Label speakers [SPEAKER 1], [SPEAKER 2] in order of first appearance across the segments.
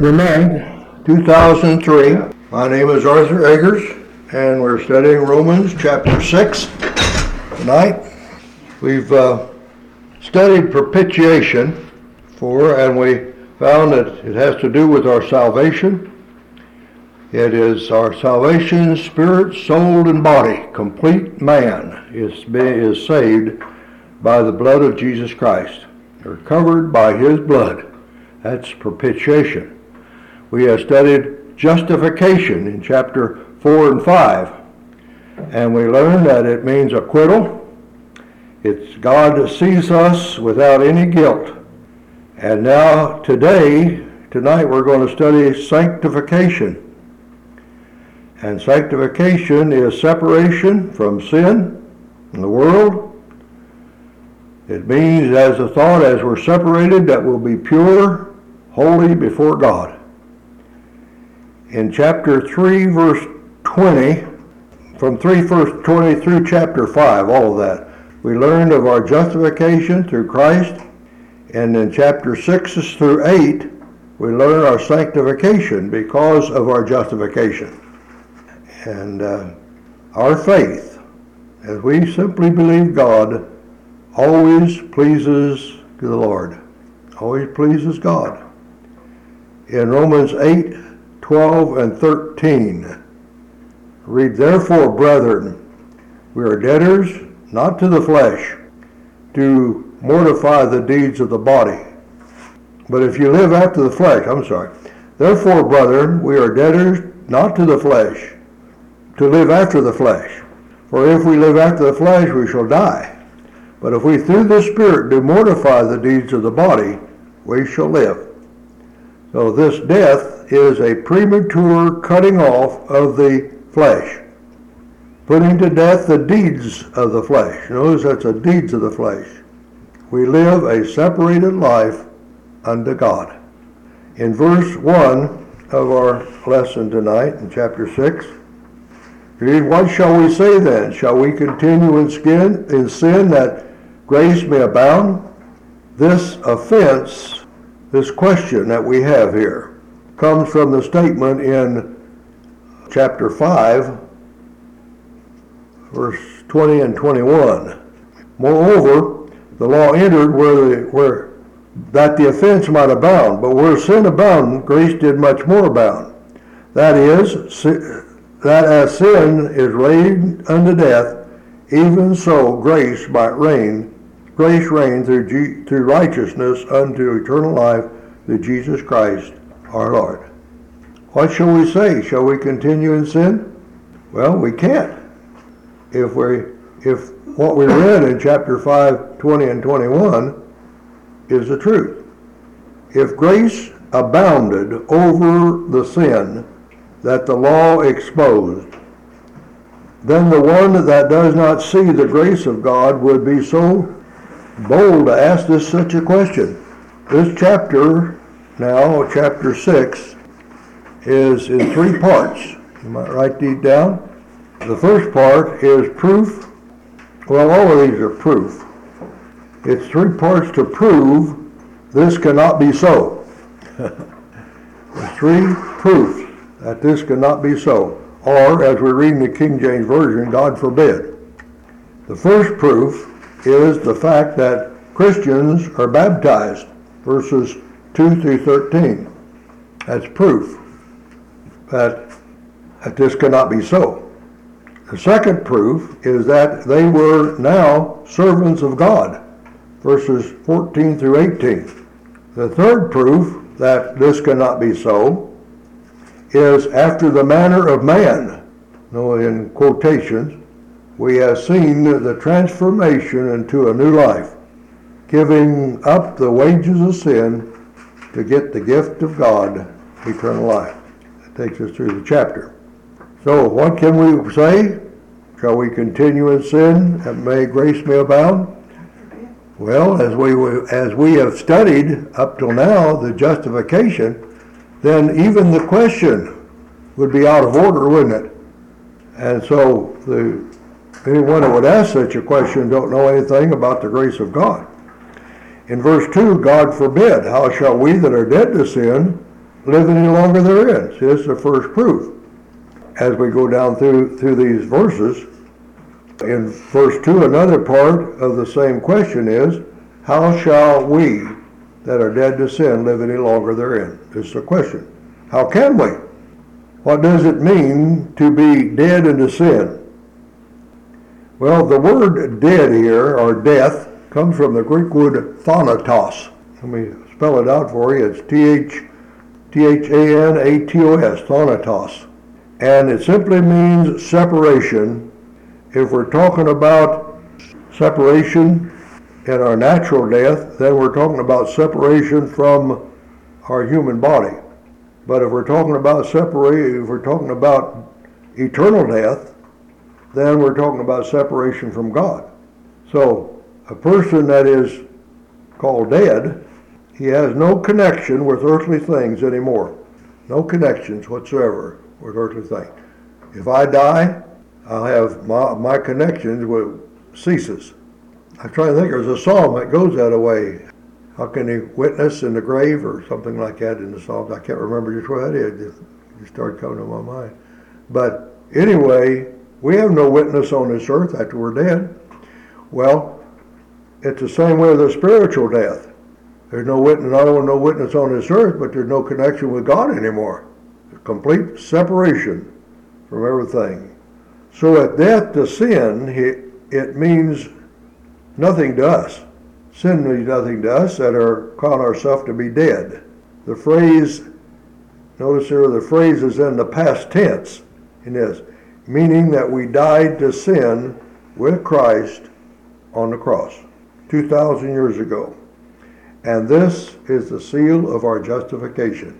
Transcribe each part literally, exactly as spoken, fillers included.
[SPEAKER 1] the ninth, two thousand three. My name is Arthur Eggers, and we're studying Romans chapter six tonight. We've uh, studied propitiation for, and we found that it has to do with our salvation. It is our salvation, spirit, soul, and body. Complete man is, is saved by the blood of Jesus Christ. They're covered by his blood. That's propitiation. We have studied justification in chapter four and five. And we learned that it means acquittal. It's God that sees us without any guilt. And now today, tonight we're going to study sanctification. And sanctification is separation from sin in the world. It means, as a thought, as we're separated, that we'll be pure, holy before God. In chapter three, verse twenty, from three, verse twenty through chapter five, all of that, we learned of our justification through Christ. And in chapter six through eight, we learn our sanctification because of our justification. And uh, our faith, as we simply believe God, always pleases the Lord, always pleases God. In Romans eight, twelve, and thirteen, read, "Therefore, brethren, we are debtors, not to the flesh, to mortify the deeds of the body. But if you live after the flesh," I'm sorry, "Therefore, brethren, we are debtors, not to the flesh, to live after the flesh. For if we live after the flesh, we shall die. But if we through the Spirit do mortify the deeds of the body, we shall live." So this death is a premature cutting off of the flesh, putting to death the deeds of the flesh. Notice that's the deeds of the flesh. We live a separated life unto God. In verse one of our lesson tonight, in chapter six, read, "What shall we say then? Shall we continue in sin, in sin that grace may abound?" This offense, this question that we have here, comes from the statement in chapter five, verse twenty and twenty-one. "Moreover, the law entered where, the, where that the offense might abound, but where sin abounded, grace did much more abound. That is, that as sin is reigned unto death, even so grace might reign, grace reign through, G, through righteousness unto eternal life through Jesus Christ our Lord." What shall we say? Shall we continue in sin? Well, we can't. If we, if what we read in chapter five, twenty and twenty-one is the truth. If grace abounded over the sin that the law exposed, then the one that does not see the grace of God would be so bold to ask this such a question. This chapter, now chapter six, is in three parts. You might write these down. The first part is proof. Well, all of these are proof. It's three parts to prove this cannot be so. Three proofs that this cannot be so. Or, as we read in the King James Version, God forbid. The first proof is the fact that Christians are baptized, verses two through thirteen. That's proof that, that this cannot be so. The second proof is that they were now servants of God, verses fourteen through eighteen. The third proof that this cannot be so is after the manner of man. No, in quotations, we have seen the transformation into a new life, giving up the wages of sin to get the gift of God, eternal life. That takes us through the chapter. So what can we say? Shall we continue in sin that may grace may abound? Well, as we as we have studied up till now the justification, then even the question would be out of order, wouldn't it? And so the anyone that would ask such a question don't know anything about the grace of God. In verse two, God forbid, how shall we that are dead to sin live any longer therein. See, that's the first proof. As we go down through through these verses, in verse two, another part of the same question is, how shall we that are dead to sin live any longer therein? This is the question. How can we? What does it mean to be dead into sin? Well, the word dead here, or death, comes from the Greek word thanatos. Let me spell it out for you. It's T H T H A N A T O S, thanatos. And it simply means separation. If we're talking about separation in our natural death, then we're talking about separation from our human body. But if we're talking about separate, if we're talking about eternal death, then we're talking about separation from God. So a person that is called dead, he has no connection with earthly things anymore. No connections whatsoever with earthly things. If I die, I'll have my, my connections with ceases. I'm trying to think, there's a psalm that goes that way. How can he witness in the grave, or something like that in the Psalms? I can't remember just what that is. It just started coming to my mind. But anyway, we have no witness on this earth after we're dead. Well, it's the same way with a spiritual death. There's no witness, not only no witness on this earth, but there's no connection with God anymore. Complete separation from everything. So at death to sin, it means nothing to us. Sin means nothing to us that are calling ourselves to be dead. The phrase, notice here, the phrase is in the past tense in this, meaning that we died to sin with Christ on the cross two thousand years ago. And this is the seal of our justification.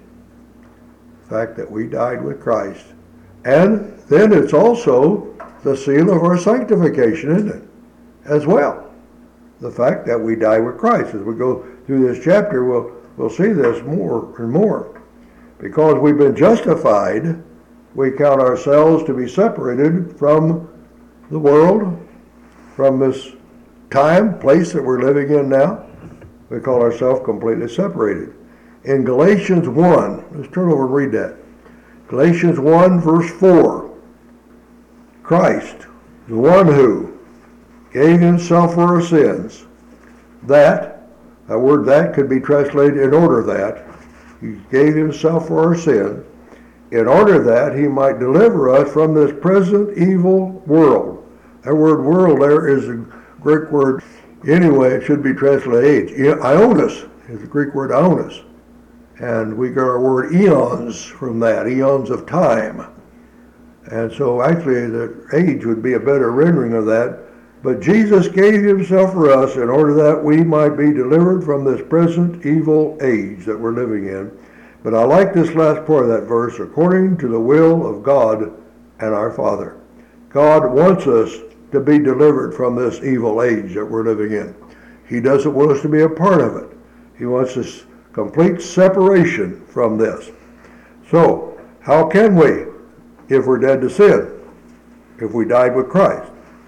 [SPEAKER 1] The fact that we died with Christ. And then it's also the seal of our sanctification, isn't it? As well. The fact that we die with Christ. As we go through this chapter, we'll, we'll see this more and more. Because we've been justified, we count ourselves to be separated from the world, from this time, place that we're living in now. We call ourselves completely separated. In Galatians one, let's turn over and read that. Galatians one, verse four. Christ, the one who gave himself for our sins, that, that word that could be translated in order that, he gave himself for our sin, in order that he might deliver us from this present evil world. That word world there is a Greek word. Anyway, it should be translated age. Ionos is the Greek word ionos. And we get our word eons from that, eons of time. And so actually the age would be a better rendering of that. But Jesus gave himself for us in order that we might be delivered from this present evil age that we're living in. But I like this last part of that verse, according to the will of God and our Father. God wants us to be delivered from this evil age that we're living in. He doesn't want us to be a part of it. He wants us complete separation from this. So, how can we, if we're dead to sin, if we died with Christ?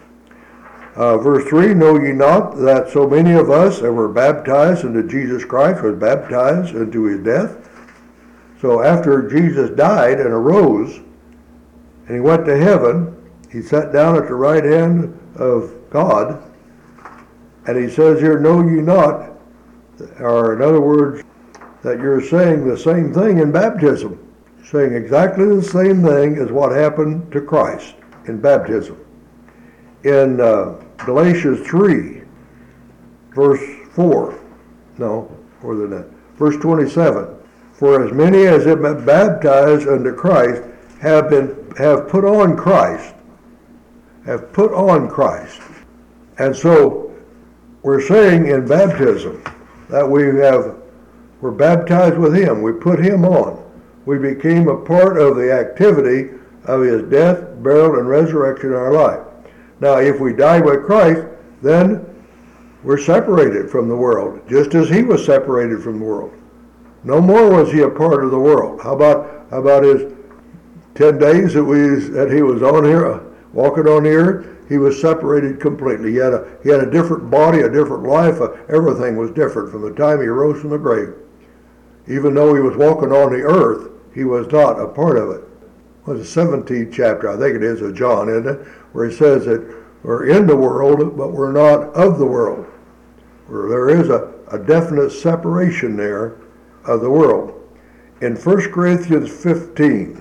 [SPEAKER 1] Uh, verse three, know ye not that so many of us that were baptized into Jesus Christ was baptized into his death? So after Jesus died and arose, and he went to heaven, he sat down at the right hand of God, and he says here, know ye not, or in other words, that you're saying the same thing in baptism, saying exactly the same thing as what happened to Christ in baptism. In uh, Galatians three, verse four, no, more than that, verse twenty-seven, for as many as have been baptized unto Christ have been have put on Christ, have put on Christ. And so we're saying in baptism that we have, we're baptized with him, we put him on. We became a part of the activity of his death, burial, and resurrection in our life. Now, if we die with Christ, then we're separated from the world, just as he was separated from the world. No more was he a part of the world. How about how about his ten days that we that he was on here, walking on the earth? He was separated completely. He had a he had a different body, a different life. Uh, everything was different from the time he rose from the grave. Even though he was walking on the earth, he was not a part of it. Well, the seventeenth chapter, I think it is, of John, isn't it? Where he says that we're in the world, but we're not of the world. Where there is a, a definite separation there of the world. In First Corinthians fifteen,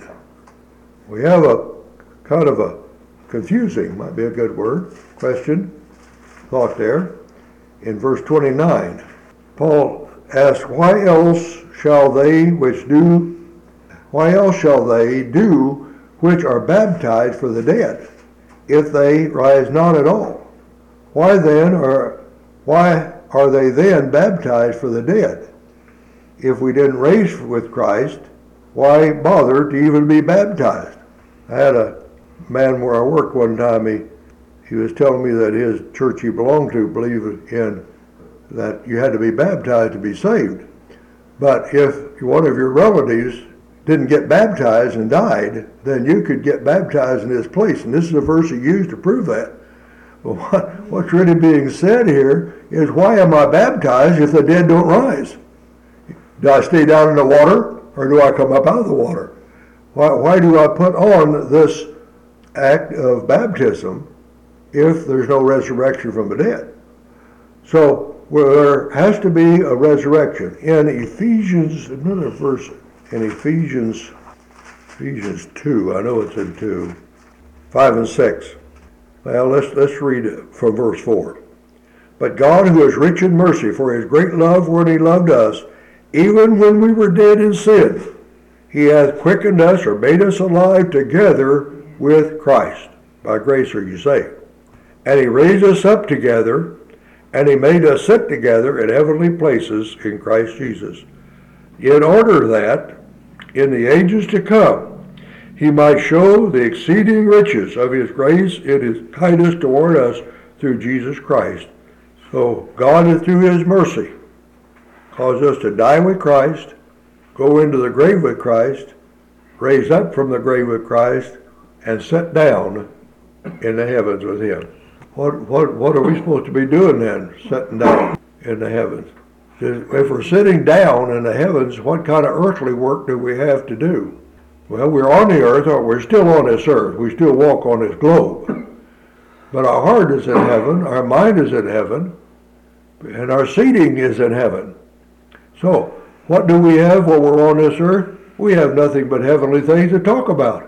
[SPEAKER 1] we have a kind of a confusing, might be a good word, question, thought there. In verse twenty-nine, Paul asks, why else shall they which do, why else shall they do which are baptized for the dead, if they rise not at all? Why then are, why are they then baptized for the dead? If we didn't raise with Christ, why bother to even be baptized? I had a man where I worked one time, he, he was telling me that his church he belonged to believed in that you had to be baptized to be saved. But if one of your relatives didn't get baptized and died, then you could get baptized in his place. And this is a verse he used to prove that. Well, what, what's really being said here is, why am I baptized if the dead don't rise? Do I stay down in the water, or do I come up out of the water? Why, why do I put on this act of baptism if there's no resurrection from the dead? So well, there has to be a resurrection. In Ephesians, another verse in Ephesians, Ephesians two, I know it's in two, five and six. Well, let's, let's read it from verse four. But God, who is rich in mercy, for his great love wherein he loved us, even when we were dead in sin, he hath quickened us, or made us alive together with Christ. By grace are you saved. And he raised us up together, and he made us sit together in heavenly places in Christ Jesus, in order that, in the ages to come, he might show the exceeding riches of his grace in his kindness toward us through Jesus Christ. So God, through his mercy, caused us to die with Christ, go into the grave with Christ, raise up from the grave with Christ, and sit down in the heavens with him. What, what, what are we supposed to be doing then, sitting down in the heavens? If we're sitting down in the heavens, what kind of earthly work do we have to do? Well, we're on the earth, or we're still on this earth. We still walk on this globe. But our heart is in heaven, our mind is in heaven, and our seating is in heaven. So, what do we have while we're on this earth? We have nothing but heavenly things to talk about.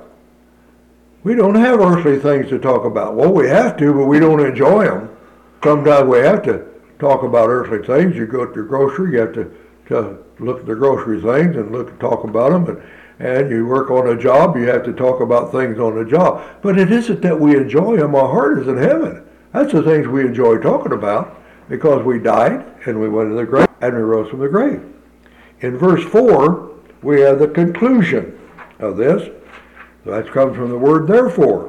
[SPEAKER 1] We don't have earthly things to talk about. Well, we have to, but we don't enjoy them. Sometimes we have to talk about earthly things. You go to the grocery, you have to, to look at the grocery things and look talk about them. And, and you work on a job, you have to talk about things on the job. But it isn't that we enjoy them. Our heart is in heaven. That's the things we enjoy talking about, because we died and we went to the grave and we rose from the grave. In verse four, we have the conclusion of this. That comes from the word therefore.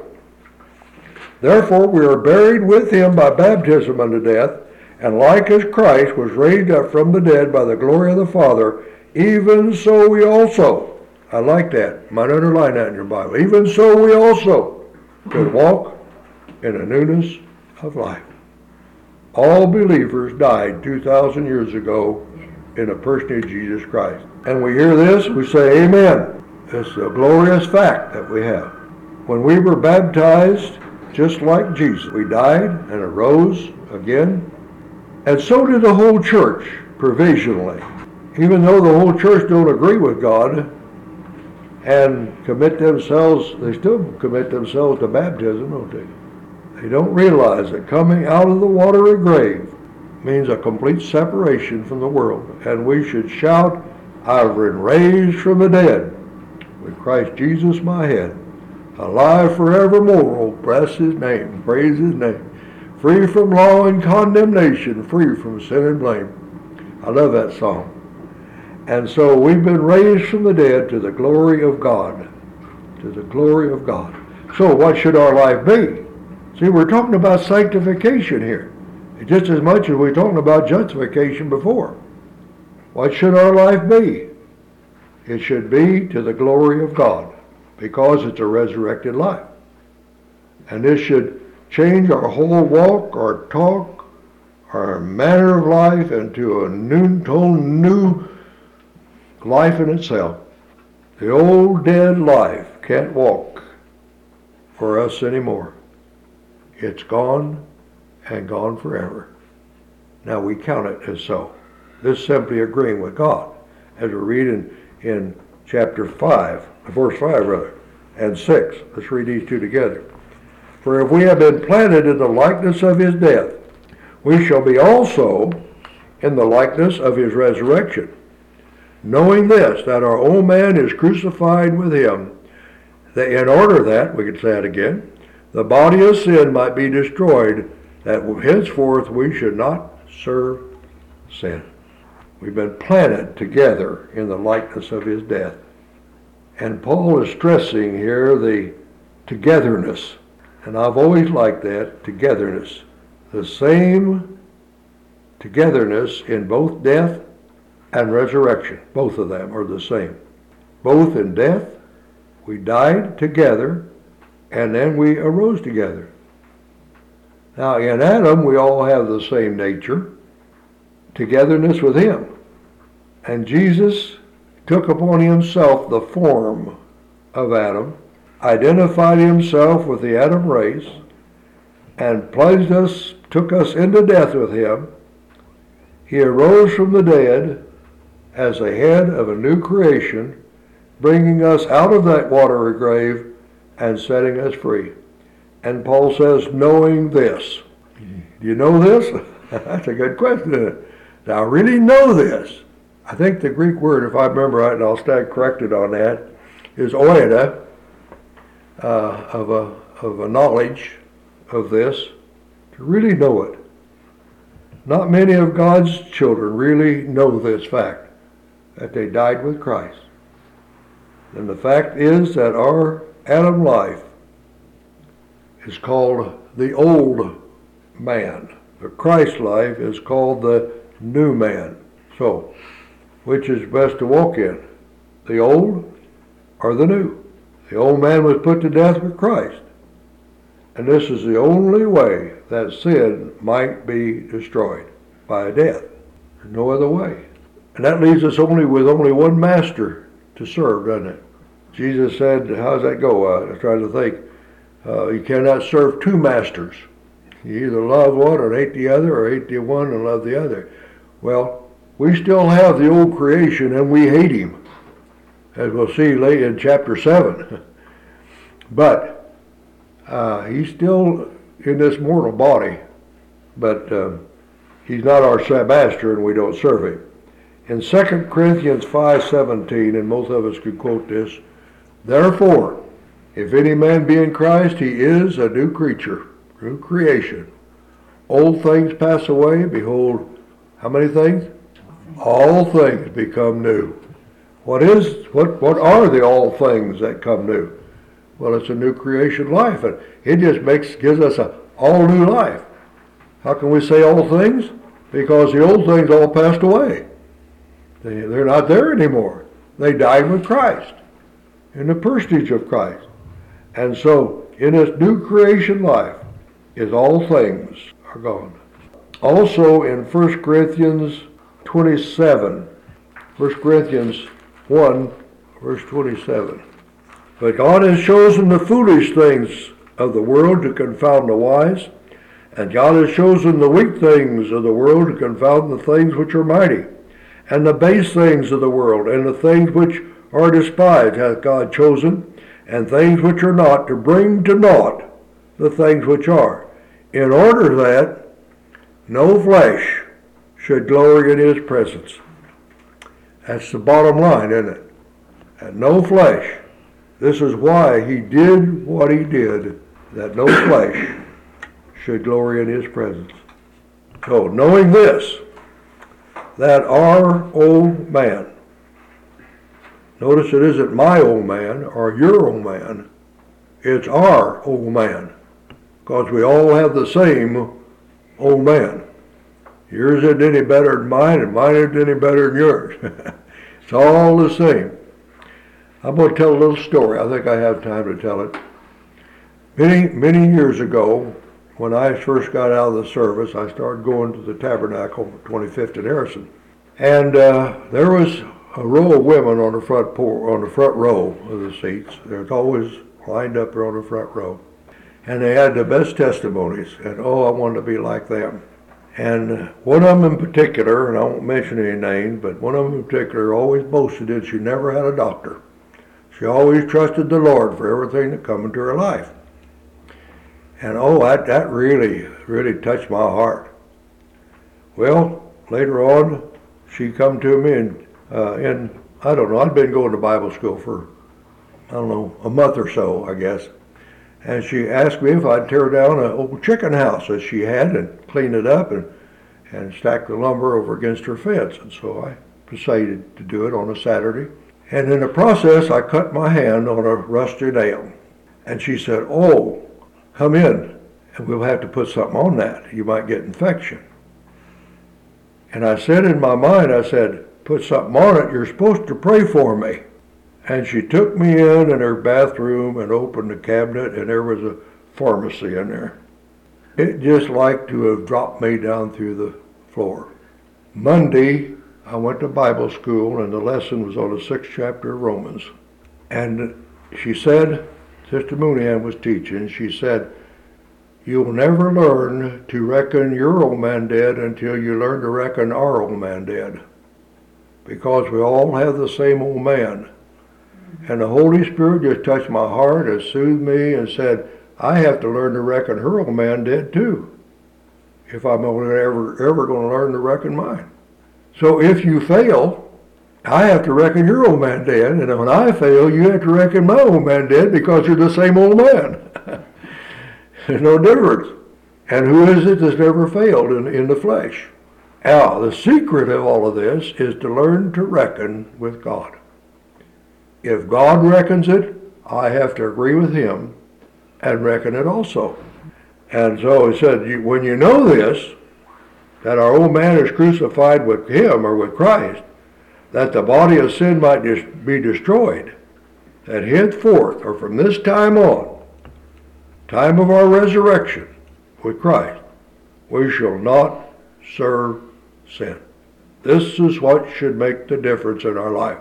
[SPEAKER 1] Therefore we are buried with him by baptism unto death, and like as Christ was raised up from the dead by the glory of the Father, even so we also, I like that, you might underline that in your Bible, even so we also could walk in a newness of life. All believers died two thousand years ago in the person of Jesus Christ. And we hear this, we say amen. It's a glorious fact that we have. When we were baptized, just like Jesus, we died and arose again. And so did the whole church, provisionally. Even though the whole church don't agree with God and commit themselves, they still commit themselves to baptism, don't they? They don't realize that coming out of the water of grave means a complete separation from the world. And we should shout, I've been raised from the dead, with Christ Jesus my head, alive forevermore, oh bless his name, praise his name, free from law and condemnation, free from sin and blame. I love that song. And so we've been raised from the dead to the glory of God, to the glory of God. So what should our life be? See, we're talking about sanctification here, just as much as we're talking about justification before. What should our life be? It should be to the glory of God, because it's a resurrected life. And this should change our whole walk, our talk, our manner of life into a new, total new life in itself. The old dead life can't walk for us anymore. It's gone and gone forever. Now we count it as so. This is simply agreeing with God. As we read in, in chapter five, verse five rather, and six. Let's read these two together. For if we have been planted in the likeness of his death, we shall be also in the likeness of his resurrection. Knowing this, that our old man is crucified with him, that in order that, we can say it again, the body of sin might be destroyed, that henceforth we should not serve sin. We've been planted together in the likeness of his death. And Paul is stressing here the togetherness. And I've always liked that, togetherness. The same togetherness in both death and resurrection. Both of them are the same. Both in death, we died together, and then we arose together. Now in Adam, we all have the same nature, togetherness with him. And Jesus took upon himself the form of Adam, identified himself with the Adam race, and plunged us, took us into death with him. He arose from the dead as the head of a new creation, bringing us out of that watery grave and setting us free. And Paul says, knowing this. Do you know this? That's a good question, isn't it? Do I really know this? I think the Greek word, if I remember right, and I'll stand corrected on that, is oida, uh, of a of a knowledge of this, to really know it. Not many of God's children really know this fact, that they died with Christ. And the fact is that our Adam life is called the old man. The Christ life is called the new man. So, which is best to walk in? The old or the new? The old man was put to death with Christ. And this is the only way that sin might be destroyed, by death. There's no other way. And that leaves us only with only one master to serve, doesn't it? Jesus said, how does that go? Uh, I was trying to think. Uh, you cannot serve two masters. You either love one or hate the other, or hate the one and love the other. Well, we still have the old creation and we hate him, as we'll see later in chapter seven. But uh, he's still in this mortal body, but um, he's not our master and we don't serve him. In Second Corinthians five seventeen, and most of us could quote this, therefore, if any man be in Christ, he is a new creature, new creation. Old things pass away, behold, how many things? All things become new. What is, what, what are the all things that come new? Well, it's a new creation life, and it just makes, gives us a all new life. How can we say all things? Because the old things all passed away. They, they're not there anymore. They died with Christ, in the personage of Christ. And so, in this new creation life, is all things are gone. Also in First Corinthians twenty-seven, First Corinthians one, verse twenty-seven. But God has chosen the foolish things of the world to confound the wise, and God has chosen the weak things of the world to confound the things which are mighty, and the base things of the world, and the things which are despised hath God chosen, and things which are not, to bring to naught the things which are, in order that no flesh should glory in his presence. That's the bottom line, isn't it? And no flesh. This is why he did what he did, that no flesh should glory in his presence. So, knowing this, that our old man, notice it isn't my old man or your old man, it's our old man, because we all have the same old man. Yours isn't any better than mine, and mine isn't any better than yours. It's all the same. I'm going to tell a little story. I think I have time to tell it. Many, many years ago, when I first got out of the service, I started going to the Tabernacle, twenty-fifth and Harrison. And uh, there was a row of women on the front por- on the front row of the seats. They're always lined up there on the front row. And they had the best testimonies, and oh, I wanted to be like them. And one of them in particular, and I won't mention any names, but one of them in particular always boasted that she never had a doctor. She always trusted the Lord for everything that come into her life. And oh, that, that really, really touched my heart. Well, later on, she come to me and, uh, and I don't know, I'd been going to Bible school for, I don't know, a month or so, I guess. And she asked me if I'd tear down an old chicken house that she had and clean it up and, and stack the lumber over against her fence. And so I decided to do it on a Saturday. And in the process, I cut my hand on a rusty nail. And she said, oh, come in, and we'll have to put something on that. You might get infection. And I said in my mind, I said, put something on it. You're supposed to pray for me. And she took me in in her bathroom and opened the cabinet, and there was a pharmacy in there. It just like to have dropped me down through the floor. Monday, I went to Bible school, and the lesson was on the sixth chapter of Romans. And she said, Sister Mooneyhan was teaching, she said, you'll never learn to reckon your old man dead until you learn to reckon our old man dead. Because we all have the same old man. And the Holy Spirit just touched my heart and soothed me and said, I have to learn to reckon her old man dead too, if I'm ever, ever going to learn to reckon mine. So if you fail, I have to reckon your old man dead, and when I fail, you have to reckon my old man dead because you're the same old man. There's no difference. And who is it that's never failed in, in the flesh? Now, the secret of all of this is to learn to reckon with God. If God reckons it, I have to agree with him and reckon it also. And so he said, when you know this, that our old man is crucified with him or with Christ, that the body of sin might be destroyed, that henceforth, or from this time on, time of our resurrection with Christ, we shall not serve sin. This is what should make the difference in our life,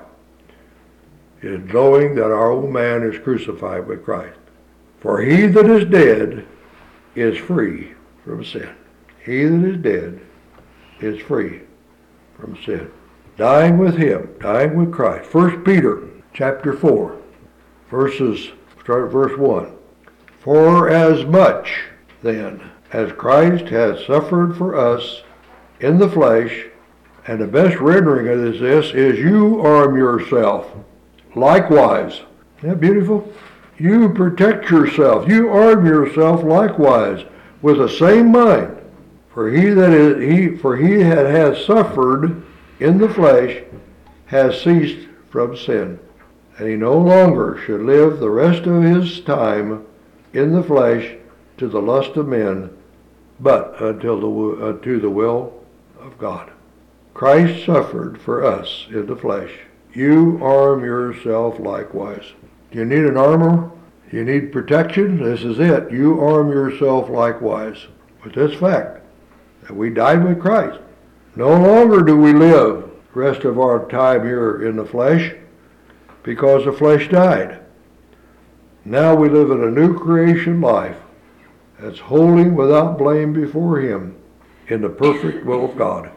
[SPEAKER 1] is knowing that our old man is crucified with Christ. For he that is dead is free from sin. He that is dead is free from sin. Dying with him, dying with Christ. First Peter chapter four, verses, start at verse one. For as much then as Christ has suffered for us in the flesh, and the best rendering of this, this is you arm yourself likewise. Isn't that beautiful? You protect yourself. You arm yourself likewise with the same mind. For he that is he for he that has suffered in the flesh has ceased from sin, and he no longer should live the rest of his time in the flesh to the lust of men, but until the uh, to the will of God. Christ suffered for us in the flesh. You arm yourself likewise. Do you need an armor? Do you need protection? This is it. You arm yourself likewise with this fact, that we died with Christ. No longer do we live the rest of our time here in the flesh, because the flesh died. Now we live in a new creation life that's holy without blame before him in the perfect will of God.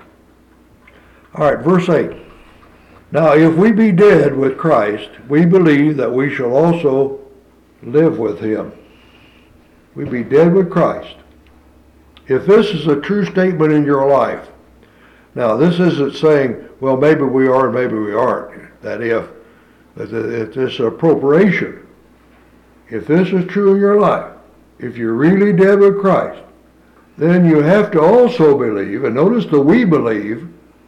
[SPEAKER 1] All right, verse eight. Now, if we be dead with Christ, we believe that we shall also live with him. We be dead with Christ. If this is a true statement in your life, now this isn't saying, well, maybe we are and maybe we aren't. That if, that if this is appropriation, if this is true in your life, if you're really dead with Christ, then you have to also believe, and notice the we believe,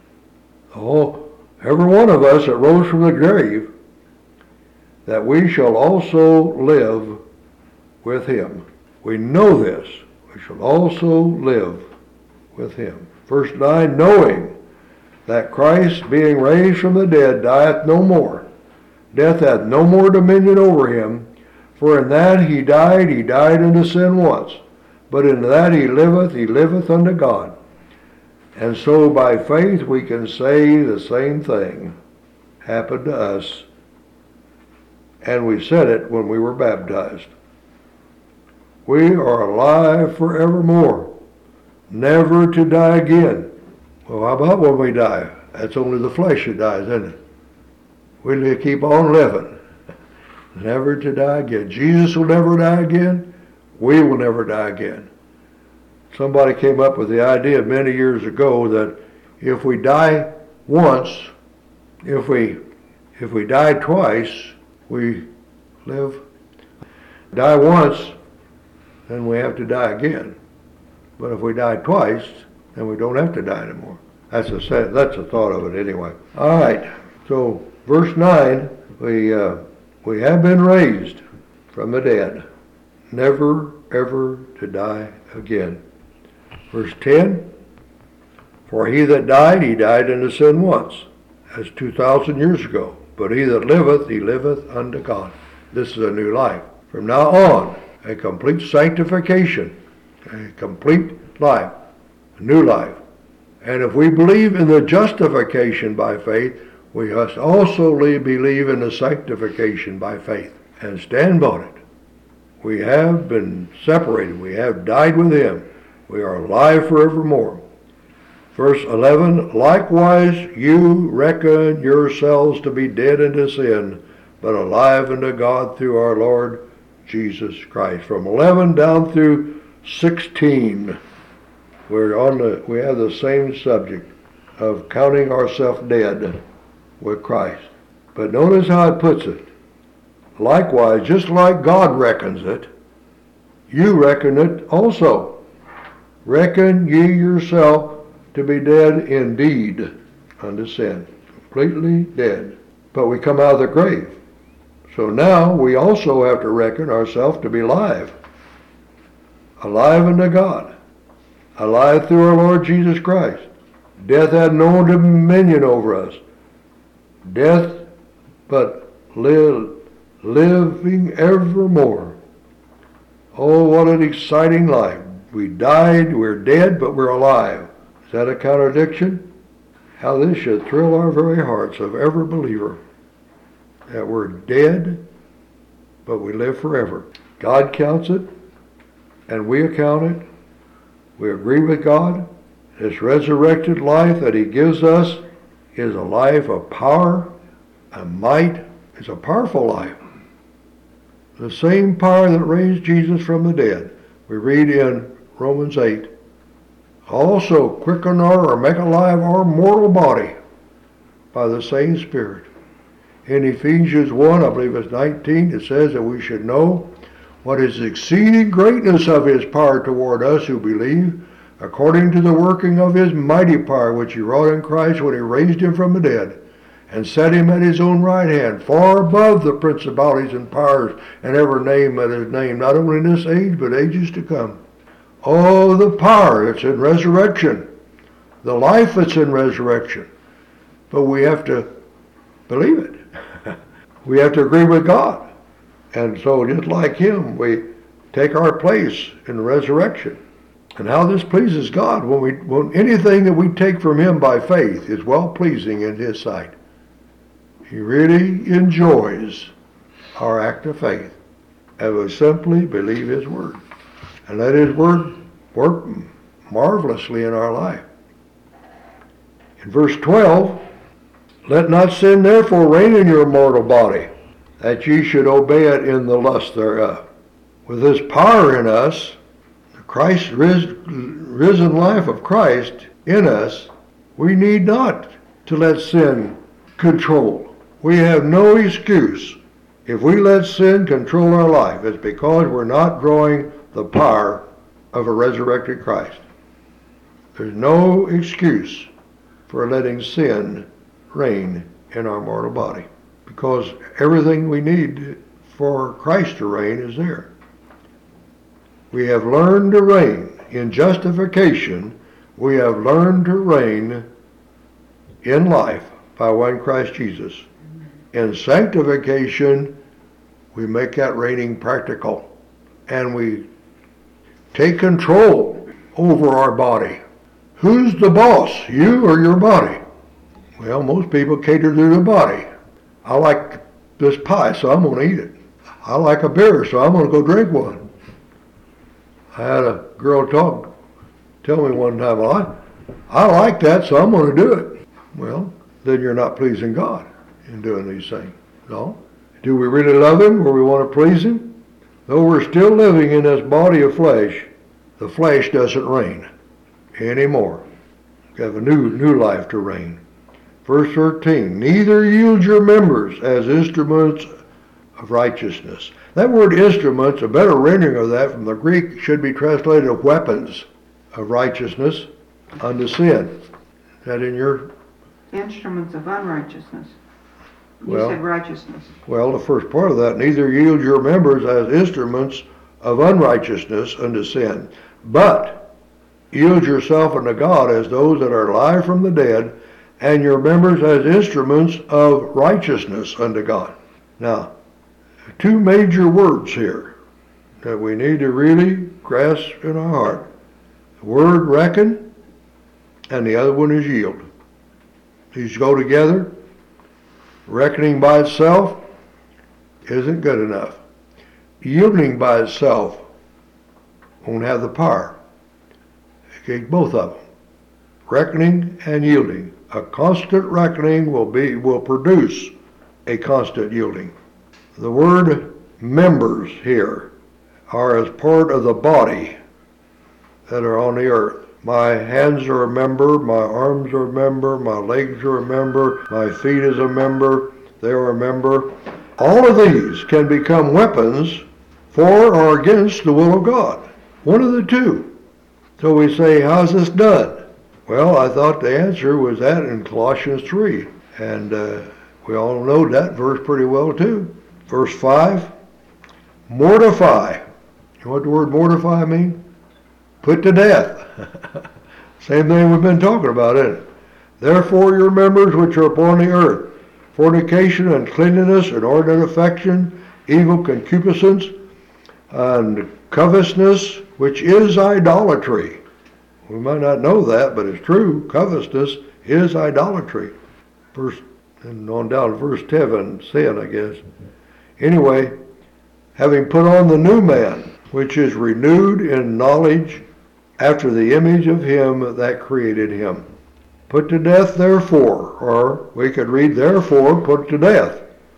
[SPEAKER 1] oh, every one of us that rose from the grave, that we shall also live with him. We know this. We shall also live with him. Verse nine, knowing that Christ, being raised from the dead, dieth no more. Death hath no more dominion over him. For in that he died, he died unto sin once. But in that he liveth, he liveth unto God. And so by faith we can say the same thing. happened to us, and we said it when we were baptized. We are alive forevermore, never to die again. Well, how about when we die? That's only the flesh that dies, isn't it? We keep on living, never to die again. Jesus will never die again. We will never die again. Somebody came up with the idea many years ago that if we die once, if we if we die twice, we live. Die once, then we have to die again. But if we die twice, then we don't have to die anymore. That's a that's a thought of it anyway. All right. So verse nine, we uh, we have been raised from the dead, never ever to die again. Verse ten, for he that died, he died unto sin once, as two thousand years ago. But he that liveth, he liveth unto God. This is a new life. From now on, a complete sanctification, a complete life, a new life. And if we believe in the justification by faith, we must also believe in the sanctification by faith and stand on it. We have been separated. We have died with him. We are alive forevermore. Verse eleven, likewise you reckon yourselves to be dead unto sin, but alive unto God through our Lord Jesus Christ. From eleven down through sixteen, we're on the, we have the same subject of counting ourselves dead with Christ. But notice how it puts it. Likewise, just like God reckons it, you reckon it also. Reckon ye yourself to be dead indeed unto sin. Completely dead. But we come out of the grave. So now we also have to reckon ourselves to be alive. Alive unto God. Alive through our Lord Jesus Christ. Death had no dominion over us. Death but live, living evermore. Oh, what an exciting life. We died, we're dead, but we're alive. Is that a contradiction? How this should thrill our very hearts of every believer. That we're dead, but we live forever. God counts it, and we account it. We agree with God. This resurrected life that he gives us is a life of power and might. It's a powerful life. The same power that raised Jesus from the dead. We read in Romans eight, also quicken our or make alive our mortal body by the same Spirit. In Ephesians one, I believe it's nineteen, it says that we should know what is the exceeding greatness of his power toward us who believe, according to the working of his mighty power, which he wrought in Christ when he raised him from the dead, and set him at his own right hand, far above the principalities and powers and every name that is named, not only in this age, but ages to come. Oh, the power that's in resurrection, the life that's in resurrection. But we have to believe it. We have to agree with God. And so just like him, we take our place in the resurrection. And how this pleases God, when we when anything that we take from him by faith is well-pleasing in his sight. He really enjoys our act of faith, and we simply believe his word. And let his word work marvelously in our life. In verse twelve, let not sin therefore reign in your mortal body, that ye should obey it in the lust thereof. With this power in us, the Christ risen life of Christ in us, we need not to let sin control. We have no excuse. If we let sin control our life, it's because we're not growing the power of a resurrected Christ. There's no excuse for letting sin reign in our mortal body, because everything we need for Christ to reign is there. We have learned to reign in justification. We have learned to reign in life by one Christ Jesus. In sanctification, we make that reigning practical, and we take control over our body. Who's the boss, you or your body? Well, most people cater to the body. I like this pie, so I'm going to eat it. I like a beer, so I'm going to go drink one. I had a girl talk, tell me one time, well, I, I like that, so I'm going to do it. Well, then you're not pleasing God in doing these things. No. Do we really love Him or we want to please Him? Though we're still living in this body of flesh, the flesh doesn't reign anymore. We have a new, new life to reign. Verse thirteen, neither yield your members as instruments of righteousness. That word instruments, a better rendering of that from the Greek, should be translated weapons of righteousness unto sin. Is that in your?
[SPEAKER 2] Instruments of unrighteousness. You
[SPEAKER 1] well,
[SPEAKER 2] said righteousness.
[SPEAKER 1] Well, the first part of that, neither yield your members as instruments of unrighteousness unto sin, but yield yourself unto God as those that are alive from the dead, and your members as instruments of righteousness unto God. Now, two major words here that we need to really grasp in our heart. The word reckon, and the other one is yield. These go together. Reckoning by itself isn't good enough. Yielding by itself won't have the power. Okay, both of them. Reckoning and yielding. A constant reckoning will be will produce a constant yielding. The word members here are as part of the body that are on the earth. My hands are a member, my arms are a member, my legs are a member, my feet is a member, they are a member. All of these can become weapons for or against the will of God. One of the two. So we say, how's this done? Well, I thought the answer was that in Colossians three. And uh, we all know that verse pretty well too. Verse five, mortify. You know what the word mortify means? Put to death. Same thing we've been talking about, isn't it? Therefore your members which are upon the earth, fornication, uncleanness, inordinate affection, evil concupiscence, and covetousness, which is idolatry. We might not know that, but it's true. Covetousness is idolatry. Verse, and on down to verse seven, sin, I guess. Anyway, having put on the new man, which is renewed in knowledge after the image of him that created him. Put to death, therefore, or we could read, therefore, put to death.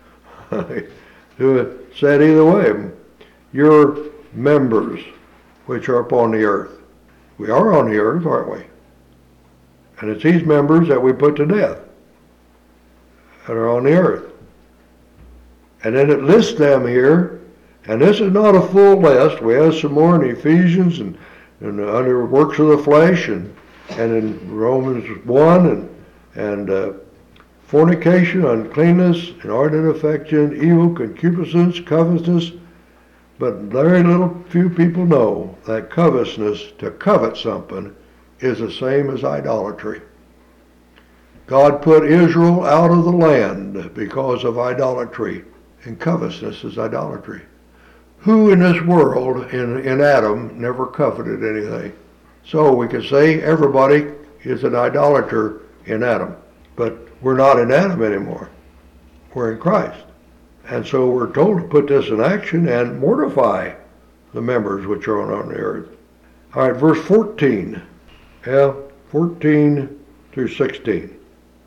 [SPEAKER 1] Said either way. Your members, which are upon the earth. We are on the earth, aren't we? And it's these members that we put to death that are on the earth. And then it lists them here, and this is not a full list. We have some more in Ephesians and, and under works of the flesh, and, and in Romans one, and, and uh, fornication, uncleanness, inordinate affection, evil, concupiscence, covetousness. But very little few people know that covetousness, to covet something, is the same as idolatry. God put Israel out of the land because of idolatry, and covetousness is idolatry. Who in this world, in, in Adam, never coveted anything? So we could say everybody is an idolater in Adam. But we're not in Adam anymore. We're in Christ. And so we're told to put this in action and mortify the members which are on the earth. All right, verse fourteen. Yeah, fourteen through sixteen.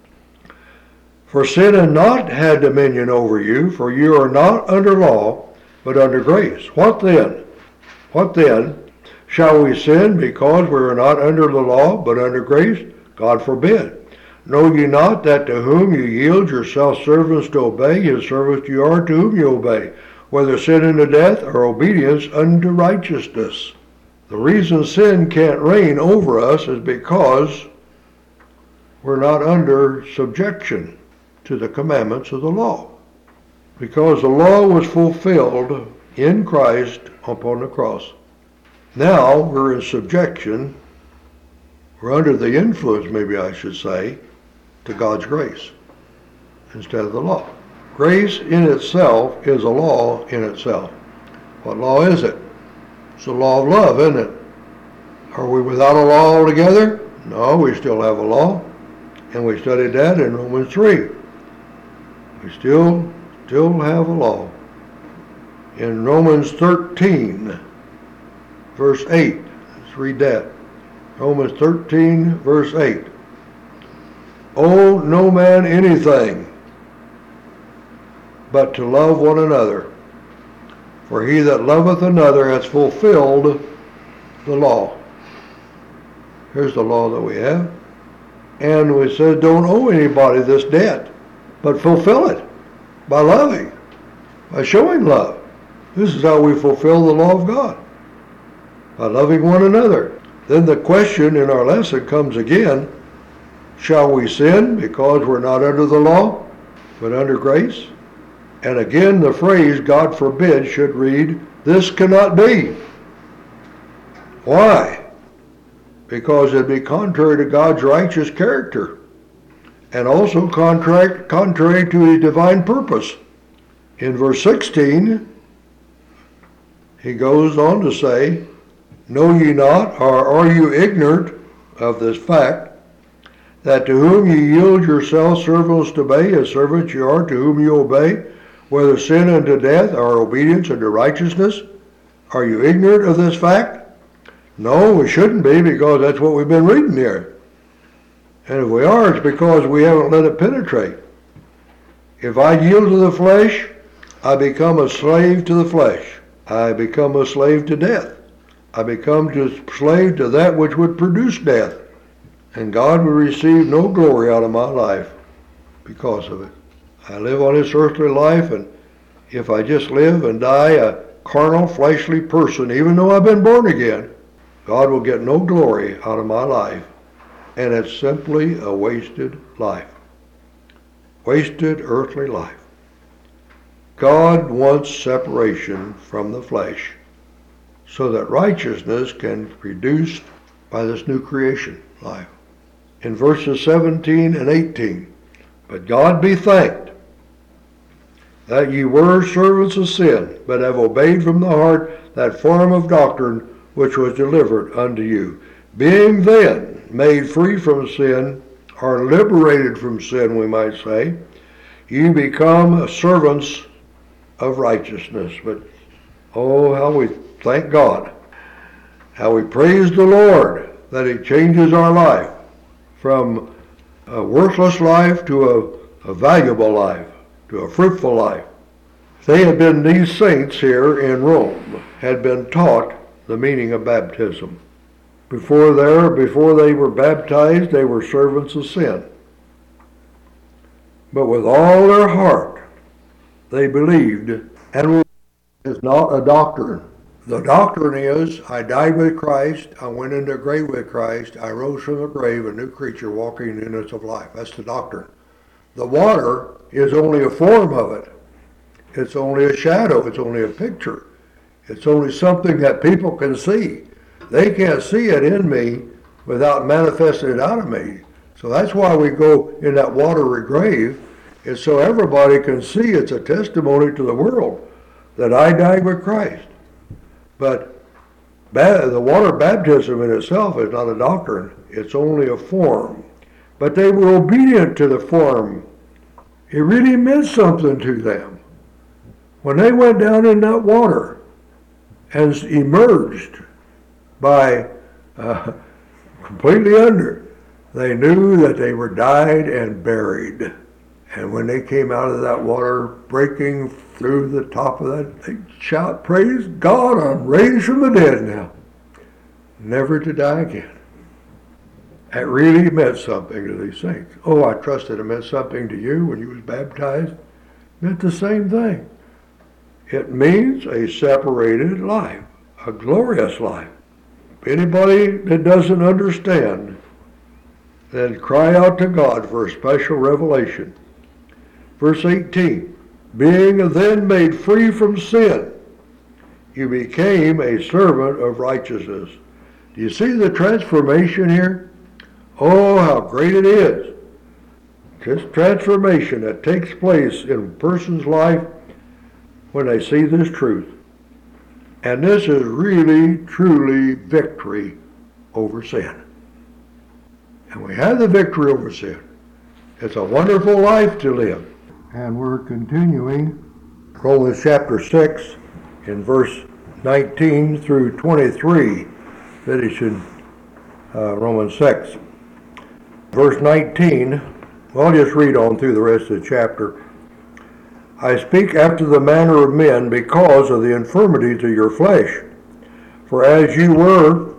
[SPEAKER 1] For sin hath not had dominion over you, for you are not under law, but under grace. What then? What then? Shall we sin because we are not under the law, but under grace? God forbid. Know ye not that to whom you yield yourselves servants to obey, his servants you are to whom you obey, whether sin unto death or obedience unto righteousness? The reason sin can't reign over us is because we're not under subjection to the commandments of the law. Because the law was fulfilled in Christ upon the cross. Now we're in subjection, we're under the influence, maybe I should say, to God's grace instead of the law. Grace in itself is a law in itself. What law is it? It's the law of love, isn't it? Are we without a law altogether? No, we still have a law, and we studied that in Romans three. We still, still have a law. In Romans thirteen, verse eight, let's read that. Romans thirteen, verse eight. Owe no man anything but to love one another. For he that loveth another hath fulfilled the law. Here's the law that we have. And we said don't owe anybody this debt, but fulfill it by loving, by showing love. This is how we fulfill the law of God, by loving one another. Then the question in our lesson comes again, shall we sin because we're not under the law, but under grace? And again the phrase, God forbid, should read, this cannot be. Why? Because it'd be contrary to God's righteous character, and also contrary, contrary to his divine purpose. In verse sixteen, he goes on to say, know ye not, or are you ignorant of this fact, that to whom ye yield yourselves servants to obey, as servants ye are to whom you obey, whether sin unto death or obedience unto righteousness? Are you ignorant of this fact? No, we shouldn't be, because that's what we've been reading here. And if we are, it's because we haven't let it penetrate. If I yield to the flesh, I become a slave to the flesh. I become a slave to death. I become a slave to that which would produce death. And God will receive no glory out of my life because of it. I live on this earthly life, and if I just live and die a carnal, fleshly person, even though I've been born again, God will get no glory out of my life. And it's simply a wasted life. Wasted earthly life. God wants separation from the flesh so that righteousness can be produced by this new creation life. In verses seventeen and eighteen, but God be thanked that ye were servants of sin, but have obeyed from the heart that form of doctrine which was delivered unto you. Being then made free from sin, or liberated from sin, we might say, ye become servants of righteousness. But oh, how we thank God, how we praise the Lord that he changes our life from a worthless life to a, a valuable life, to a fruitful life. They had been, these saints here in Rome, had been taught the meaning of baptism. Before there, before they were baptized, they were servants of sin. But with all their heart, they believed, and it's not a doctrine. The doctrine is, I died with Christ, I went into the grave with Christ, I rose from the grave, a new creature walking in the newness of life. That's the doctrine. The water is only a form of it. It's only a shadow, it's only a picture. It's only something that people can see. They can't see it in me without manifesting it out of me. So that's why we go in that watery grave, is so everybody can see it's a testimony to the world that I died with Christ. But the water baptism in itself is not a doctrine. It's only a form. But they were obedient to the form. It really meant something to them. When they went down in that water and emerged by uh, completely under, they knew that they were died and buried. And when they came out of that water, breaking through the top of that, they shout, praise God, I'm raised from the dead now, never to die again. It really meant something to these saints. Oh, I trusted it meant something to you when you was baptized. It meant the same thing. It means a separated life, a glorious life. Anybody that doesn't understand, then cry out to God for a special revelation. Verse eighteen, being then made free from sin, you became a servant of righteousness. Do you see the transformation here? Oh, how great it is. This transformation that takes place in a person's life when they see this truth. And this is really, truly victory over sin. And we have the victory over sin. It's a wonderful life to live. And we're continuing Romans chapter six in verse nineteen through twenty-three, finishing uh, Romans six. Verse nineteen, well, I'll just read on through the rest of the chapter. I speak after the manner of men because of the infirmities of your flesh. For as you were,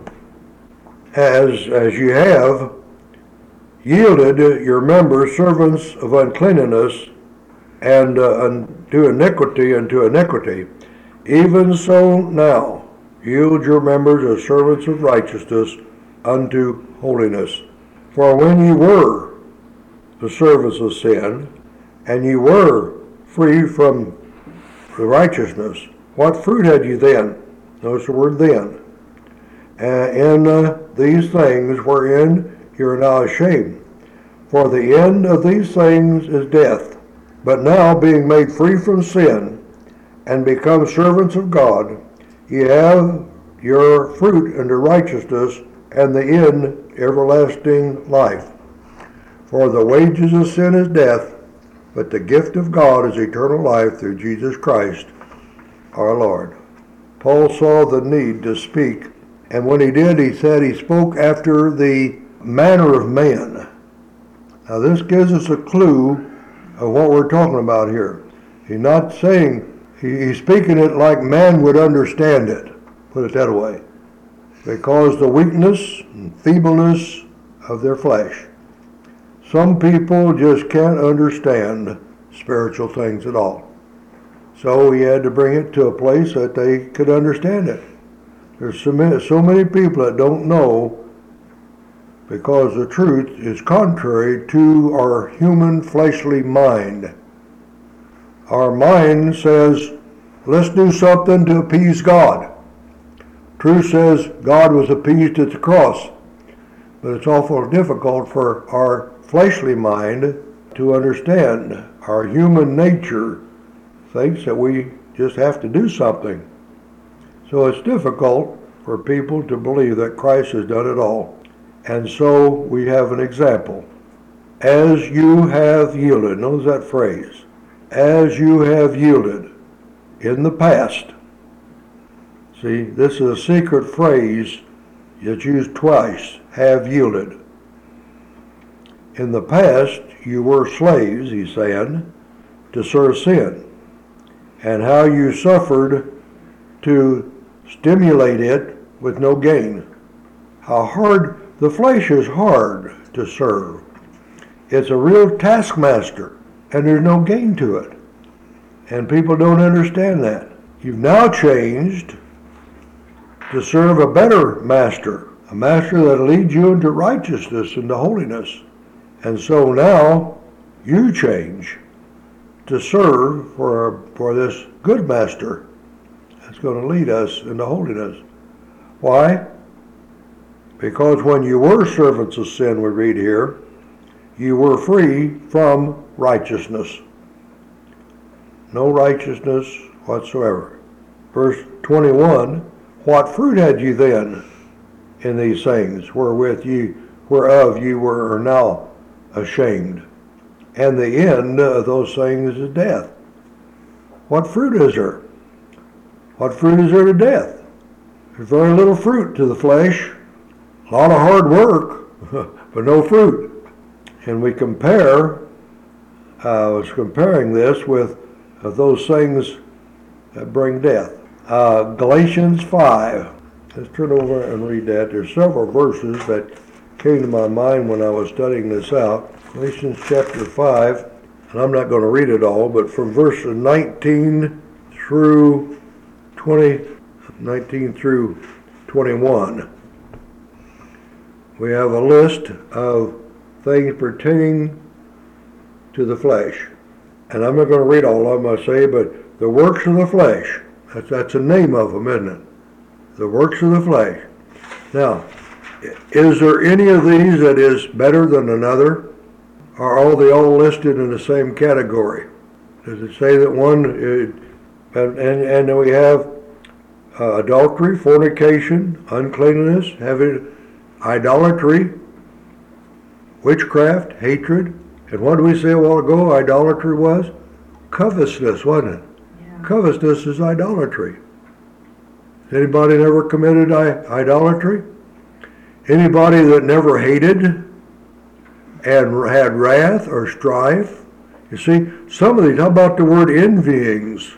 [SPEAKER 1] as, as you have, yielded your members servants of uncleanness and uh, unto iniquity unto iniquity, even so now yield your members as servants of righteousness unto holiness. For when ye were the servants of sin, and ye were free from the righteousness, what fruit had ye then? Notice the word then. Uh, in uh, these things wherein ye are now ashamed. For the end of these things is death. But now, being made free from sin, and become servants of God, ye have your fruit unto righteousness, and the end everlasting life. For the wages of sin is death, but the gift of God is eternal life through Jesus Christ our Lord. Paul saw the need to speak, and when he did, he said he spoke after the manner of man. Now this gives us a clue of what we're talking about here. He's not saying, he, he's speaking it like man would understand it, put it that way, because the weakness and feebleness of their flesh. Some people just can't understand spiritual things at all. So he had to bring it to a place that they could understand it. There's so many, so many people that don't know, because the truth is contrary to our human fleshly mind. Our mind says, let's do something to appease God. Truth says God was appeased at the cross. But it's awful difficult for our fleshly mind to understand. Our human nature thinks that we just have to do something. So it's difficult for people to believe that Christ has done it all. And so we have an example. As you have yielded, notice that phrase, as you have yielded in the past. See, this is a secret phrase that's used twice, have yielded. In the past, you were slaves, he's saying, to serve sin, and how you suffered to stimulate it with no gain. How hard. The flesh is hard to serve. It's a real taskmaster, and there's no gain to it. And people don't understand that. You've now changed to serve a better master, a master that leads you into righteousness and to holiness. And so now you change to serve for, for this good master that's going to lead us into holiness. Why? Because when you were servants of sin, we read here, you were free from righteousness. No righteousness whatsoever. Verse twenty-one, what fruit had you then in these things, wherewith ye, whereof ye were now ashamed? And the end of those things is death. What fruit is there? What fruit is there to death? There's very little fruit to the flesh. A lot of hard work, but no fruit. And we compare, uh, I was comparing this with uh, those things that bring death. Uh, Galatians five. Let's turn over and read that. There's several verses that came to my mind when I was studying this out. Galatians chapter five, and I'm not going to read it all, but from verses nineteen through twenty, nineteen through twenty-one. We have a list of things pertaining to the flesh. And I'm not going to read all of them, I say, but the works of the flesh, that's, that's the name of them, isn't it? The works of the flesh. Now, is there any of these that is better than another? Or are they all listed in the same category? Does it say that one, uh, and, and, and then we have uh, adultery, fornication, uncleanness, having idolatry, witchcraft, hatred, And what did we say a while ago idolatry was? Covetousness, wasn't it?
[SPEAKER 2] Yeah.
[SPEAKER 1] Covetousness is idolatry. Anybody never committed I- idolatry? Anybody that never hated and had wrath or strife? You see, some of these, how about the word envyings?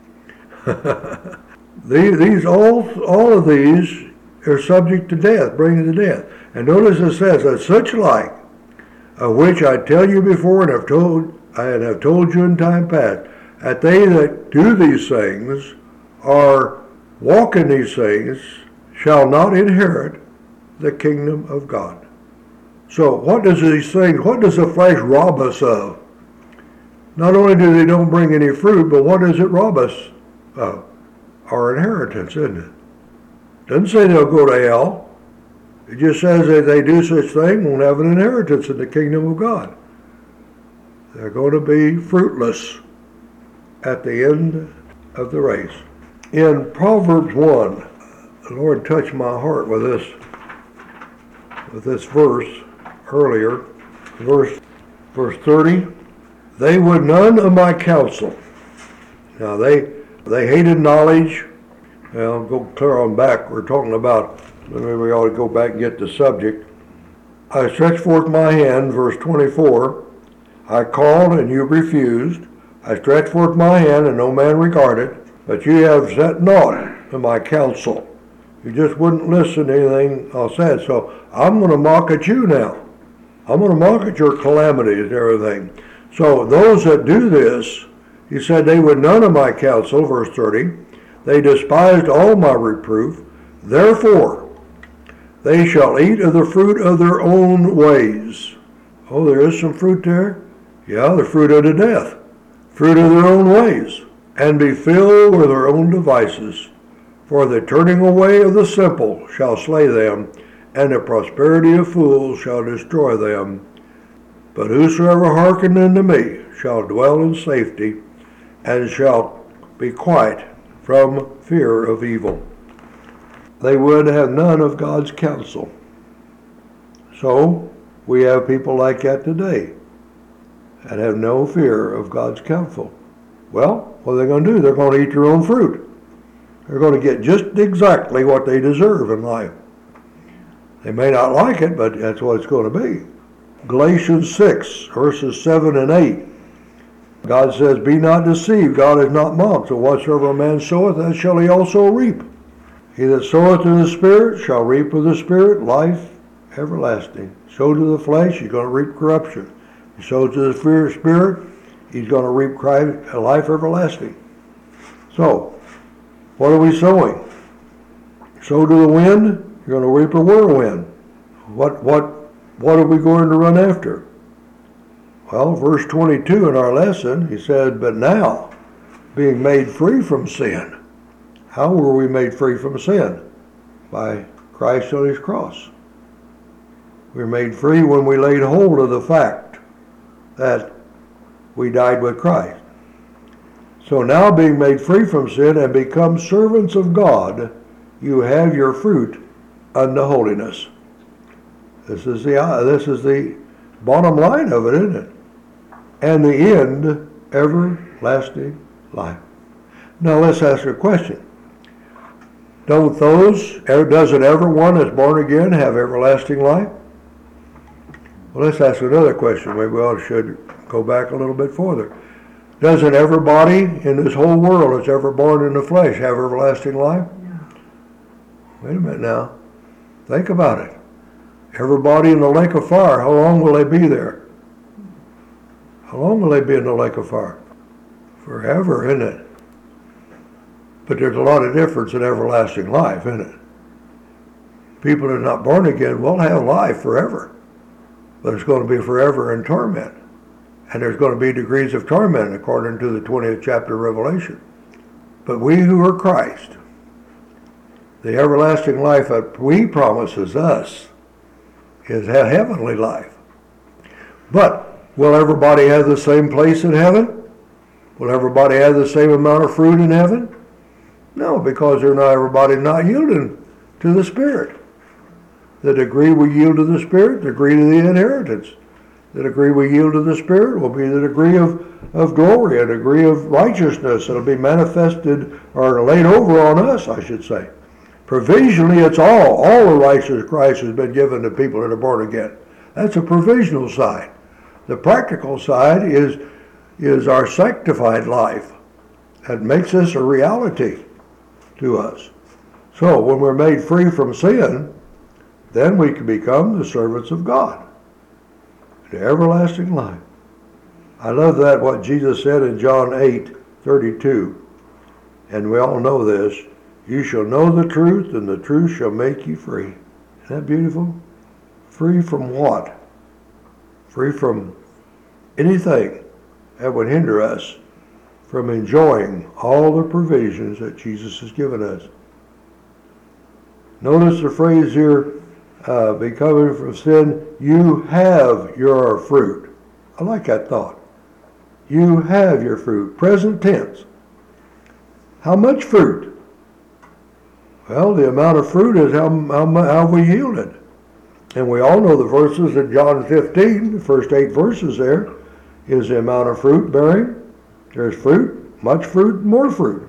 [SPEAKER 1] these, these all, all of these are subject to death, bringing to death. And notice it says, that such like, of which I tell you before and have told, and have told you in time past, that they that do these things or walk in these things shall not inherit the kingdom of God. So what does these things, what does the flesh rob us of? Not only do they don't bring any fruit, but what does it rob us of? Our inheritance, isn't it? Doesn't say they'll go to hell. It just says that they do such thing won't have an inheritance in the kingdom of God. They're going to be fruitless at the end of the race. In Proverbs one, the Lord touched my heart with this, with this verse earlier, verse, verse thirty. They would none of my counsel. Now they they hated knowledge. Well, go clear on back. We're talking about, maybe we ought to go back and get the subject. I stretched forth my hand, verse twenty-four. I called and you refused. I stretched forth my hand and no man regarded. But you have set naught to my counsel. You just wouldn't listen to anything I said. So I'm going to mock at you now. I'm going to mock at your calamities and everything. So those that do this, he said they would none of my counsel, verse thirty. They despised all my reproof. Therefore, they shall eat of the fruit of their own ways. Oh, there is some fruit there? Yeah, the fruit of the death. Fruit of their own ways. And be filled with their own devices. For the turning away of the simple shall slay them, and the prosperity of fools shall destroy them. But whosoever hearkeneth unto me shall dwell in safety, and shall be quiet from fear of evil. They would have none of God's counsel. So, we have people like that today, and have no fear of God's counsel. Well, what are they going to do? They're going to eat their own fruit. They're going to get just exactly what they deserve in life. They may not like it, but that's what it's going to be. Galatians six, verses seven and eight. God says, be not deceived, God is not mocked. So whatsoever a man soweth, that shall he also reap. He that soweth in the Spirit shall reap of the Spirit life everlasting. Sow to the flesh, he's going to reap corruption. He sows to the Spirit, he's going to reap life everlasting. So, what are we sowing? Sow to the wind, you're going to reap a whirlwind. What, what, what are we going to run after? Well, verse twenty-two in our lesson, he said, but now, being made free from sin. How were we made free from sin? By Christ on his cross. We were made free when we laid hold of the fact that we died with Christ. So now, being made free from sin and become servants of God, you have your fruit unto holiness. This is the this is the bottom line of it, isn't it? And the end, everlasting life. Now let's ask a question. Don't those, doesn't everyone that's born again have everlasting life? Well, let's ask another question. Maybe we should go back a little bit further. Doesn't everybody in this whole world that's ever born in the flesh have everlasting life?
[SPEAKER 2] Yeah.
[SPEAKER 1] Wait a minute now. Think about it. Everybody in the lake of fire, how long will they be there? How long will they be in the lake of fire? Forever, isn't it? But there's a lot of difference in everlasting life, isn't it? People that are not born again will have life forever. But it's going to be forever in torment. And there's going to be degrees of torment according to the twentieth chapter of Revelation. But we who are Christ, the everlasting life that He promises us is a heavenly life. But will everybody have the same place in heaven? Will everybody have the same amount of fruit in heaven? No, because they're not everybody not yielding to the Spirit. The degree we yield to the Spirit, the degree to the inheritance. The degree we yield to the Spirit will be the degree of, of glory, a degree of righteousness that'll be manifested or laid over on us, I should say. Provisionally, it's all. All the righteousness of Christ has been given to people that are born again. That's a provisional side. The practical side is, is our sanctified life. That makes this a reality to us. So when we're made free from sin, then we can become the servants of God. The everlasting life. I love that, what Jesus said in John eight thirty-two. And we all know this. You shall know the truth, and the truth shall make you free. Isn't that beautiful? Free from what? Free from anything that would hinder us from enjoying all the provisions that Jesus has given us. Notice the phrase here, uh, becoming from sin, you have your fruit. I like that thought. You have your fruit. Present tense. How much fruit? Well, the amount of fruit is how, how, how we yielded. And we all know the verses in John fifteen, the first eight verses there, is the amount of fruit bearing. There's fruit, much fruit, more fruit.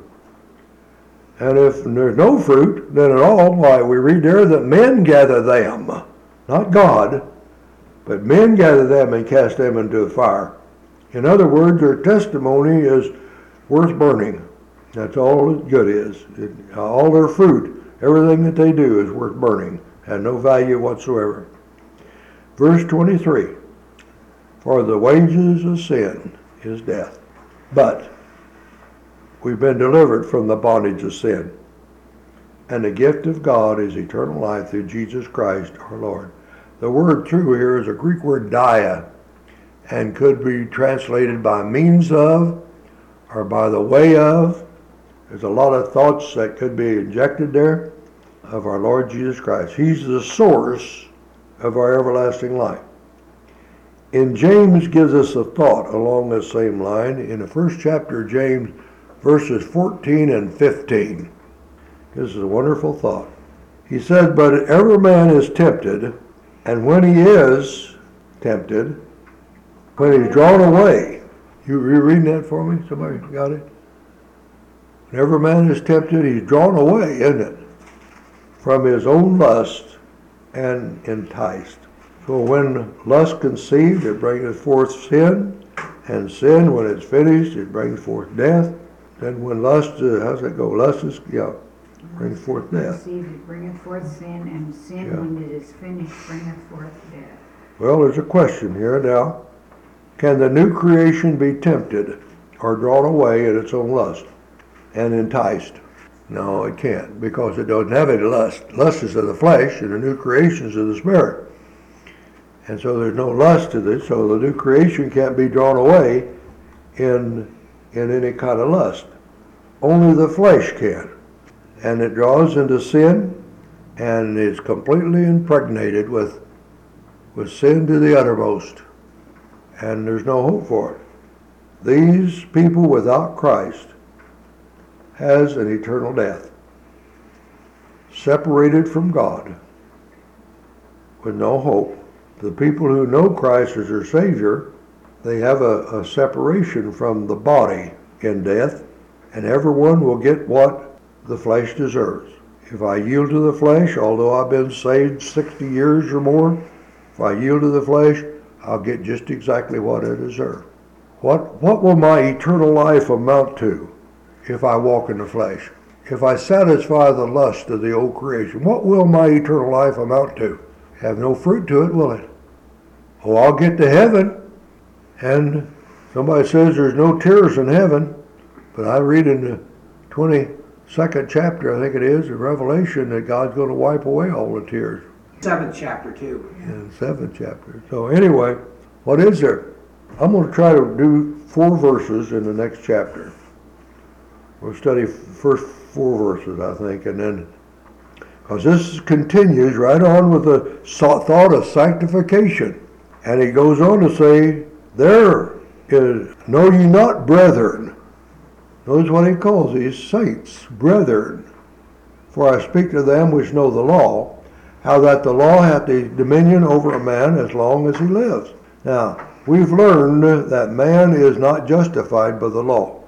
[SPEAKER 1] And if there's no fruit, then at all, why, we read there that men gather them, not God, but men gather them and cast them into the fire. In other words, their testimony is worth burning. That's all that good is. It, all their fruit, everything that they do is worth burning, had no value whatsoever. Verse twenty-three, for the wages of sin is death. But we've been delivered from the bondage of sin. And the gift of God is eternal life through Jesus Christ our Lord. The word through here is a Greek word dia, and could be translated by means of, or by the way of. There's a lot of thoughts that could be injected there of our Lord Jesus Christ. He's the source of our everlasting life. And James gives us a thought along this same line in the first chapter of James, verses fourteen and fifteen. This is a wonderful thought. He says, but every man is tempted, and when he is tempted, when he's drawn away. You, you reading that for me? Somebody got it? When every man is tempted, he's drawn away, isn't it? From his own lust and enticed. So when lust conceived, it brings forth sin, and sin, when it's finished, it brings forth death. Then when lust, uh, how's it go? Lust is, yeah, brings forth death.
[SPEAKER 3] Conceived, it bringeth forth sin, and sin,
[SPEAKER 1] Yeah.
[SPEAKER 3] when it is finished, bringeth forth death.
[SPEAKER 1] Well, there's a question here now. Can the new creation be tempted or drawn away at its own lust and enticed? No, it can't, because it doesn't have any lust. Lust is of the flesh, and the new creation is of the spirit. And so there's no lust to this, so the new creation can't be drawn away in, in any kind of lust. Only the flesh can. And it draws into sin, and is completely impregnated with, with sin to the uttermost. And there's no hope for it. These people without Christ has an eternal death, separated from God, with no hope. The people who know Christ as their Savior, they have a, a separation from the body in death, and everyone will get what the flesh deserves. If I yield to the flesh, although I've been saved sixty years or more, if I yield to the flesh, I'll get just exactly what I deserve. What, what will my eternal life amount to if I walk in the flesh? If I satisfy the lust of the old creation, what will my eternal life amount to? Have no fruit to it, will it? Oh, I'll get to heaven, and somebody says there's no tears in heaven, but I read in the twenty-second chapter, I think it is, of Revelation, that God's going to wipe away all the tears.
[SPEAKER 4] Seventh chapter, too.
[SPEAKER 1] In the seventh chapter. So anyway, what is there? I'm going to try to do four verses in the next chapter. We'll study first four verses, I think, and then, because this continues right on with the thought of sanctification. And he goes on to say, there is, know ye not, brethren. Notice what he calls these saints, brethren. For I speak to them which know the law, how that the law hath the dominion over a man as long as he lives. Now, we've learned that man is not justified by the law.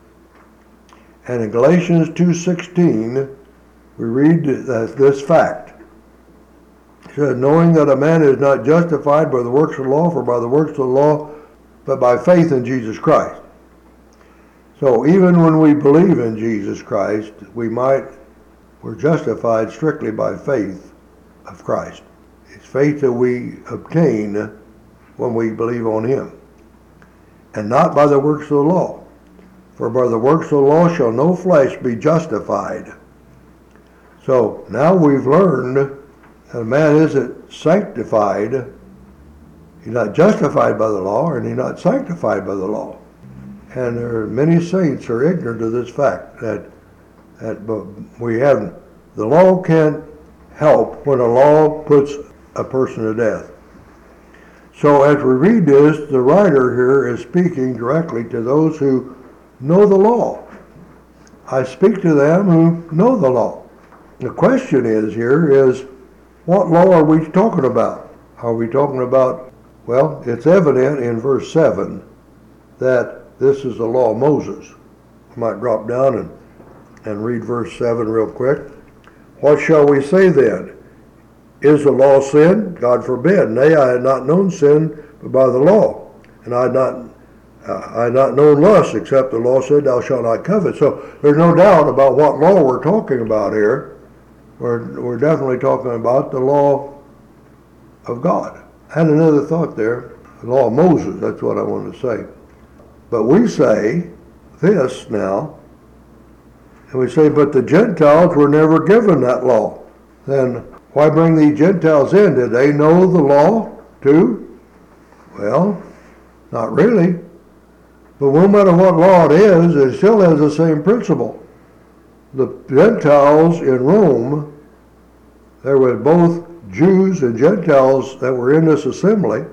[SPEAKER 1] And in Galatians two sixteen, we read this fact. It says, knowing that a man is not justified by the works of the law, for by the works of the law, but by faith in Jesus Christ. So even when we believe in Jesus Christ, we might, we're justified strictly by faith of Christ. It's faith that we obtain when we believe on him, and not by the works of the law. For by the works of the law shall no flesh be justified. So now we've learned that a man isn't sanctified. He's not justified by the law, and he's not sanctified by the law. And there are many saints are ignorant of this fact, that that we have, the law can't help when a law puts a person to death. So as we read this, the writer here is speaking directly to those who know the law. I speak to them who know the law. The question is here is, what law are we talking about? Are we talking about, well, it's evident in verse seven that this is the law of Moses. I might drop down and, and read verse seven real quick. What shall we say then? Is the law sin? God forbid. Nay, I had not known sin but by the law. And I had not, uh, I had not known lust, except the law said, thou shalt not covet. So there's no doubt about what law we're talking about here. We're, we're definitely talking about the law of God. I had another thought there. The law of Moses, that's what I wanted to say. But we say this now, and we say, but the Gentiles were never given that law. Then why bring the Gentiles in? Did they know the law too? Well, not really. But no matter what law it is, it still has the same principle. The Gentiles in Rome, there were both Jews and Gentiles that were in this assembly,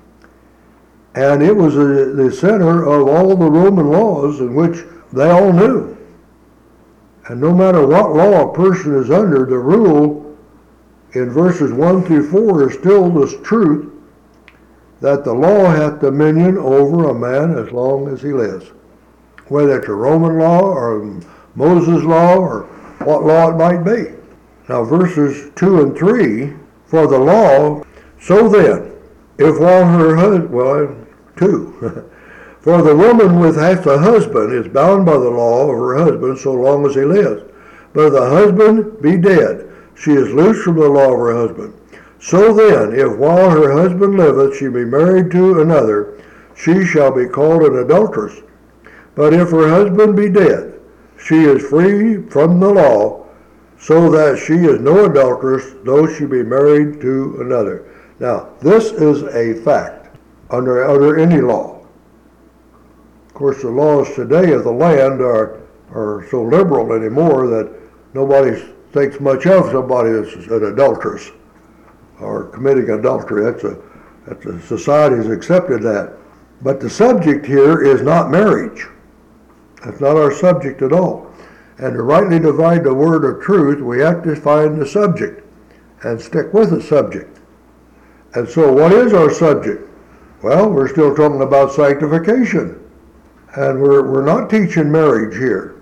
[SPEAKER 1] and it was a, the center of all the Roman laws in which they all knew. And no matter what law a person is under, the rule in verses one through four is still this truth that the law hath dominion over a man as long as he lives. Whether it's a Roman law or Moses' law or what law it might be. Now verses two and three, for the law, so then, if while her husband, well, two, for the woman with hath a husband is bound by the law of her husband so long as he lives. But if the husband be dead, she is loosed from the law of her husband. So then, if while her husband liveth she be married to another, she shall be called an adulteress. But if her husband be dead, she is free from the law, so that she is no adulteress, though she be married to another. Now, this is a fact under, under any law. Of course, the laws today of the land are, are so liberal anymore that nobody thinks much of somebody that's an adulteress or committing adultery. That's a, that's a society has accepted that. But the subject here is not marriage. That's not our subject at all. And to rightly divide the word of truth, we have to find the subject and stick with the subject. And so what is our subject? Well, we're still talking about sanctification. And we're, we're not teaching marriage here.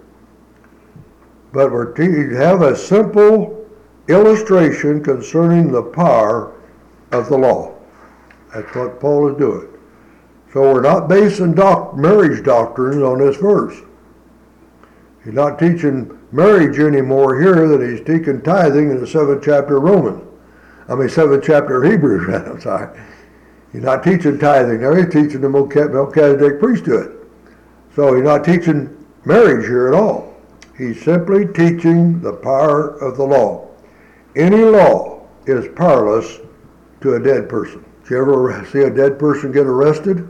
[SPEAKER 1] But we're te- have a simple illustration concerning the power of the law. That's what Paul is doing. So we're not basing doc- marriage doctrines on this verse. He's not teaching marriage anymore here than he's teaching tithing in the seventh chapter of Romans. I mean, seventh chapter of Hebrews, I'm sorry. He's not teaching tithing there, he's teaching the Melchizedek priesthood. So he's not teaching marriage here at all. He's simply teaching the power of the law. Any law is powerless to a dead person. Did you ever see a dead person get arrested?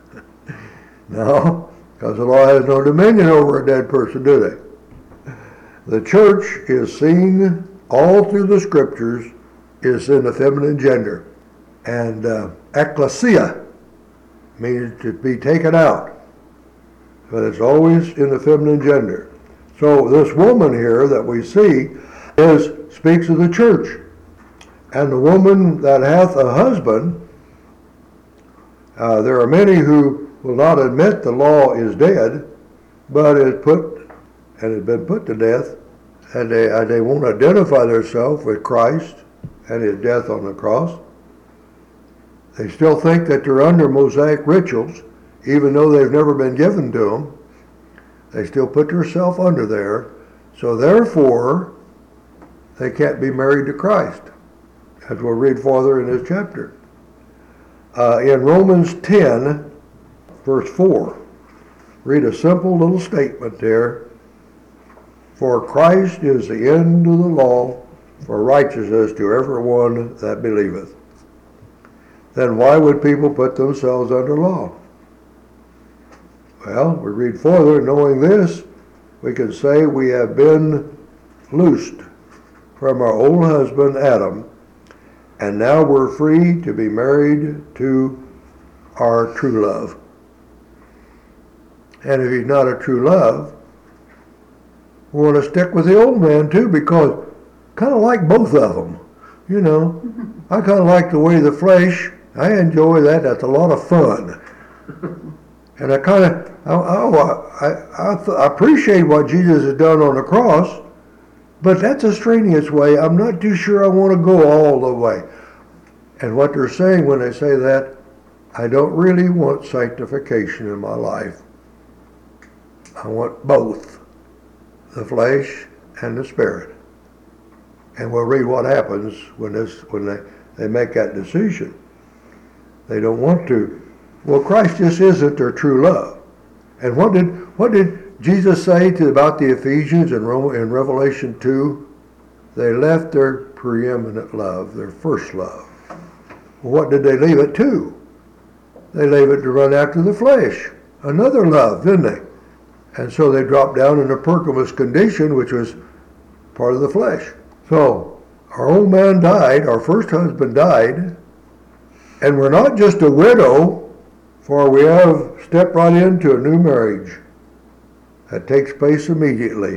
[SPEAKER 1] No, because the law has no dominion over a dead person, do they? The church is seen all through the scriptures is in the feminine gender. And uh, ecclesia means to be taken out. But it's always in the feminine gender. So this woman here that we see is speaks of the church. And the woman that hath a husband Uh, there are many who will not admit the law is dead, but it put and has been put to death, and they uh, they won't identify themselves with Christ and His death on the cross. They still think that they're under Mosaic rituals, even though they've never been given to them. They still put themselves under there, so therefore they can't be married to Christ, as we'll read further in this chapter. Uh, in Romans ten, verse four, read a simple little statement there. For Christ is the end of the law for righteousness to everyone that believeth. Then why would people put themselves under law? Well, we read further, knowing this, we can say we have been loosed from our old husband Adam, and now we're free to be married to our true love. And if he's not a true love, we want to stick with the old man too, because kind of like both of them. You know, I kind of like the way the flesh, I enjoy that, that's a lot of fun. And I kind of, oh, I, I, I, I appreciate what Jesus has done on the cross, but that's a strenuous way. I'm not too sure I want to go all the way. And what they're saying when they say that, I don't really want sanctification in my life. I want both, the flesh and the spirit. And we'll read what happens when this when they, they make that decision. They don't want to. Well, Christ just isn't their true love. And what did what did Jesus say to about the Ephesians in, Rome, in Revelation two? They left their preeminent love, their first love. Well, what did they leave it to? They leave it to run after the flesh, another love, didn't they? And so they dropped down in a Pergamos condition, which was part of the flesh. So our old man died, our first husband died, and we're not just a widow, for we have stepped right into a new marriage that takes place immediately.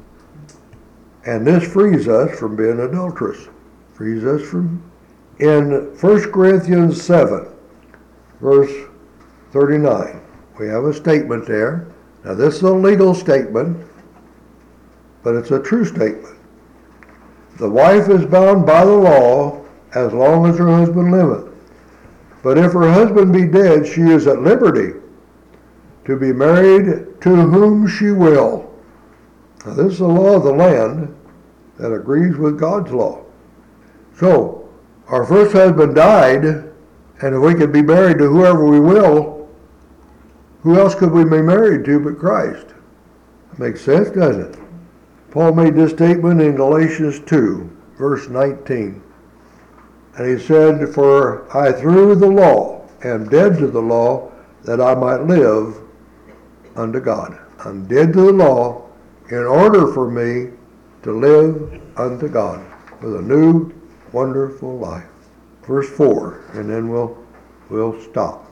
[SPEAKER 1] And this frees us from being adulterous, frees us from, in First Corinthians seven, verse thirty-nine, we have a statement there. Now this is a legal statement, but it's a true statement. The wife is bound by the law as long as her husband liveth. But if her husband be dead, she is at liberty to be married to whom she will. Now this is the law of the land that agrees with God's law. So, our first husband died, and if we could be married to whoever we will, who else could we be married to but Christ? That makes sense, doesn't it? Paul made this statement in Galatians two, verse nineteen. And he said, for I through the law am dead to the law, that I might live unto God. I'm dead to the law in order for me to live unto God with a new, wonderful life. Verse four, and then we'll we'll stop.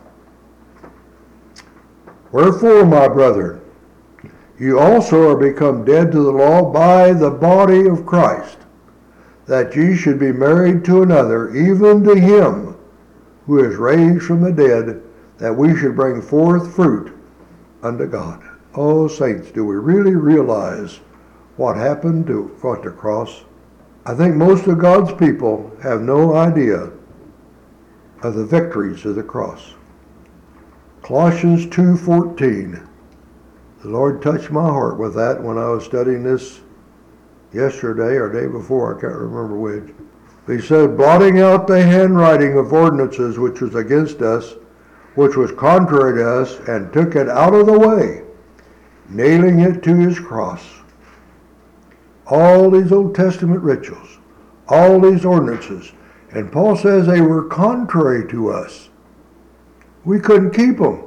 [SPEAKER 1] Wherefore, my brethren, you also are become dead to the law by the body of Christ, that ye should be married to another, even to him who is raised from the dead, that we should bring forth fruit unto God. Oh, saints, do we really realize what happened to at the cross? I think most of God's people have no idea of the victories of the cross. Colossians two fourteen. The Lord touched my heart with that when I was studying this yesterday or day before, I can't remember which. He said, blotting out the handwriting of ordinances which was against us, which was contrary to us, and took it out of the way, nailing it to his cross. All these Old Testament rituals, all these ordinances, and Paul says they were contrary to us. We couldn't keep them.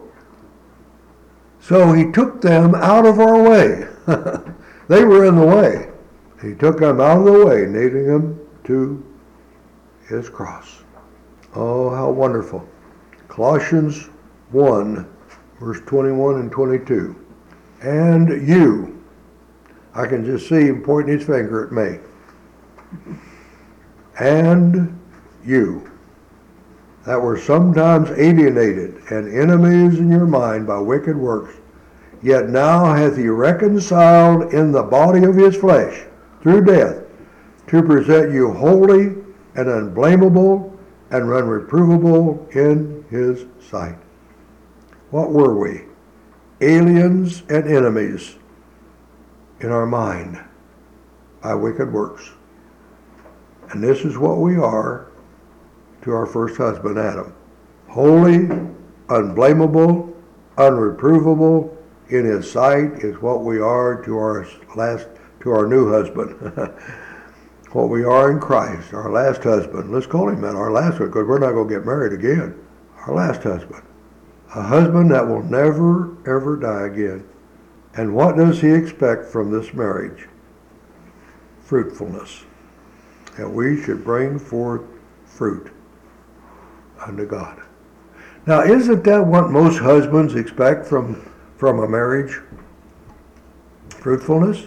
[SPEAKER 1] So he took them out of our way. They were in the way. He took them out of the way, nailing them to his cross. Oh, how wonderful. Colossians one, verse twenty-one and twenty-two. And you, I can just see him pointing his finger at me. And you that were sometimes alienated and enemies in your mind by wicked works, yet now hath he reconciled in the body of his flesh through death, to present you holy and unblameable and unreprovable in his sight. What were we? Aliens and enemies in our mind by wicked works. And this is what we are to our first husband, Adam. Holy, unblameable, unreprovable in his sight is what we are to our last, to our new husband. What we are in Christ, our last husband. Let's call him that, our last one, because we're not going to get married again. Our last husband. A husband that will never, ever die again. And what does he expect from this marriage? Fruitfulness. That we should bring forth fruit unto God. Now, isn't that what most husbands expect from, from a marriage? Fruitfulness?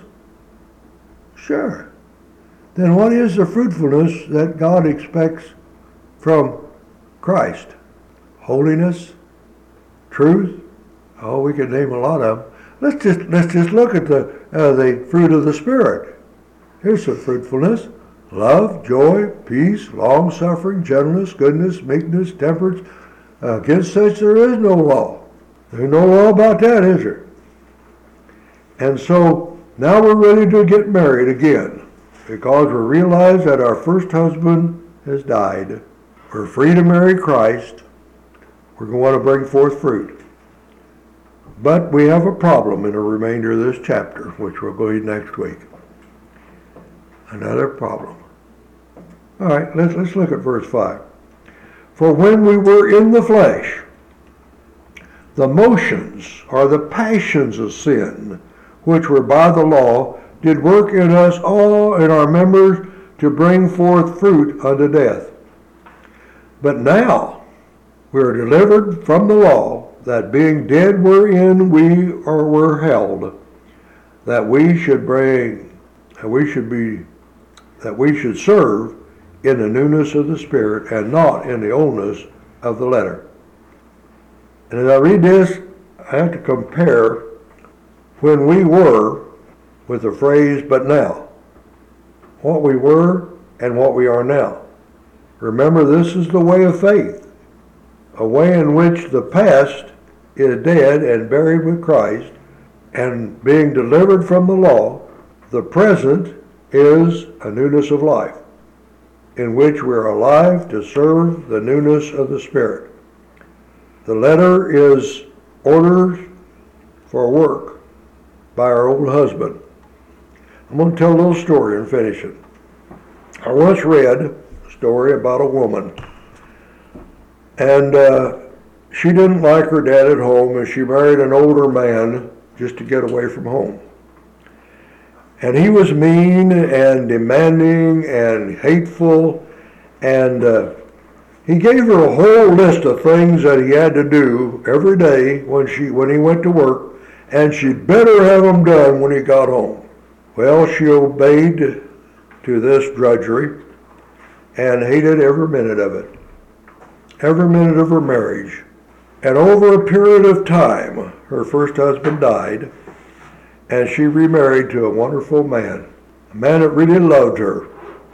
[SPEAKER 1] Sure. Then what is the fruitfulness that God expects from Christ? Holiness? Truth? Oh, we could name a lot of them. Let's just, let's just look at the, uh, the fruit of the Spirit. Here's some fruitfulness. Love, joy, peace, long-suffering, gentleness, goodness, meekness, temperance. Uh, against such there is no law. There's no law about that, is there? And so now we're ready to get married again because we realize that our first husband has died. We're free to marry Christ. We're going to want to bring forth fruit. But we have a problem in the remainder of this chapter, which we'll go into next week. Another problem. All right, let's, let's look at verse five. For when we were in the flesh, the motions or the passions of sin, which were by the law, did work in us all in our members to bring forth fruit unto death. But now we are delivered from the law, that being dead wherein we or were held, that we should bring, that we should be, that we should serve in the newness of the Spirit and not in the oldness of the letter. And as I read this, I have to compare when we were with the phrase, but now. What we were and what we are now. Remember, this is the way of faith, a way in which the past is dead and buried with Christ, and being delivered from the law, the present is a newness of life, in which we are alive to serve the newness of the Spirit. The letter is orders for work by our old husband. I'm going to tell a little story and finish it. I once read a story about a woman, and uh, she didn't like her dad at home, and she married an older man just to get away from home. And he was mean and demanding and hateful, and uh, he gave her a whole list of things that he had to do every day when she when he went to work, and she'd better have them done when he got home. Well, she obeyed to this drudgery and hated every minute of it, every minute of her marriage. And over a period of time, her first husband died, and she remarried to a wonderful man, a man that really loved her.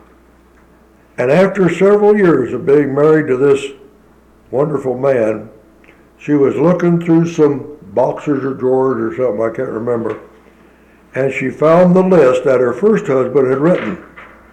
[SPEAKER 1] And after several years of being married to this wonderful man, she was looking through some boxes or drawers or something, I can't remember, and she found the list that her first husband had written.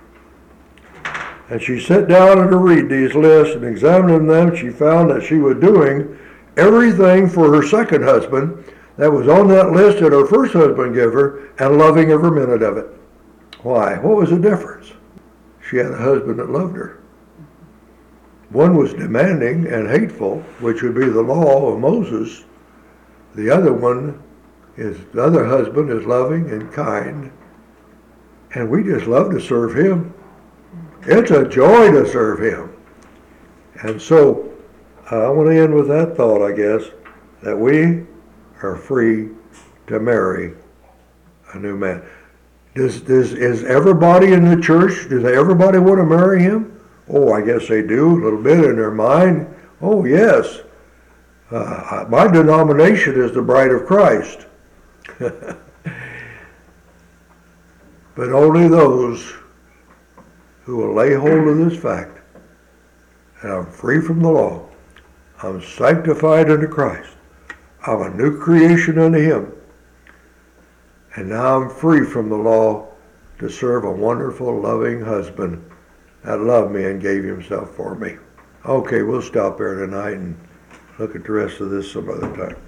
[SPEAKER 1] And she sat down and to read these lists, and examining them, she found that she was doing everything for her second husband that was on that list that her first husband gave her, and loving every minute of it. Why? What was the difference? She had a husband that loved her. One was demanding and hateful, which would be the law of Moses. The other one is, the other husband is loving and kind, and we just love to serve him. It's a joy to serve him. And so, uh, I want to end with that thought, I guess, that we are free to marry a new man. Does, does, is everybody in the church, does everybody want to marry him? Oh, I guess they do, a little bit in their mind. Oh, yes. Uh, my denomination is the Bride of Christ. But only those who will lay hold of this fact, and I'm free from the law. I'm sanctified unto Christ. I'm a new creation unto Him. And now I'm free from the law to serve a wonderful, loving husband that loved me and gave Himself for me. Okay, we'll stop there tonight and look at the rest of this some other time.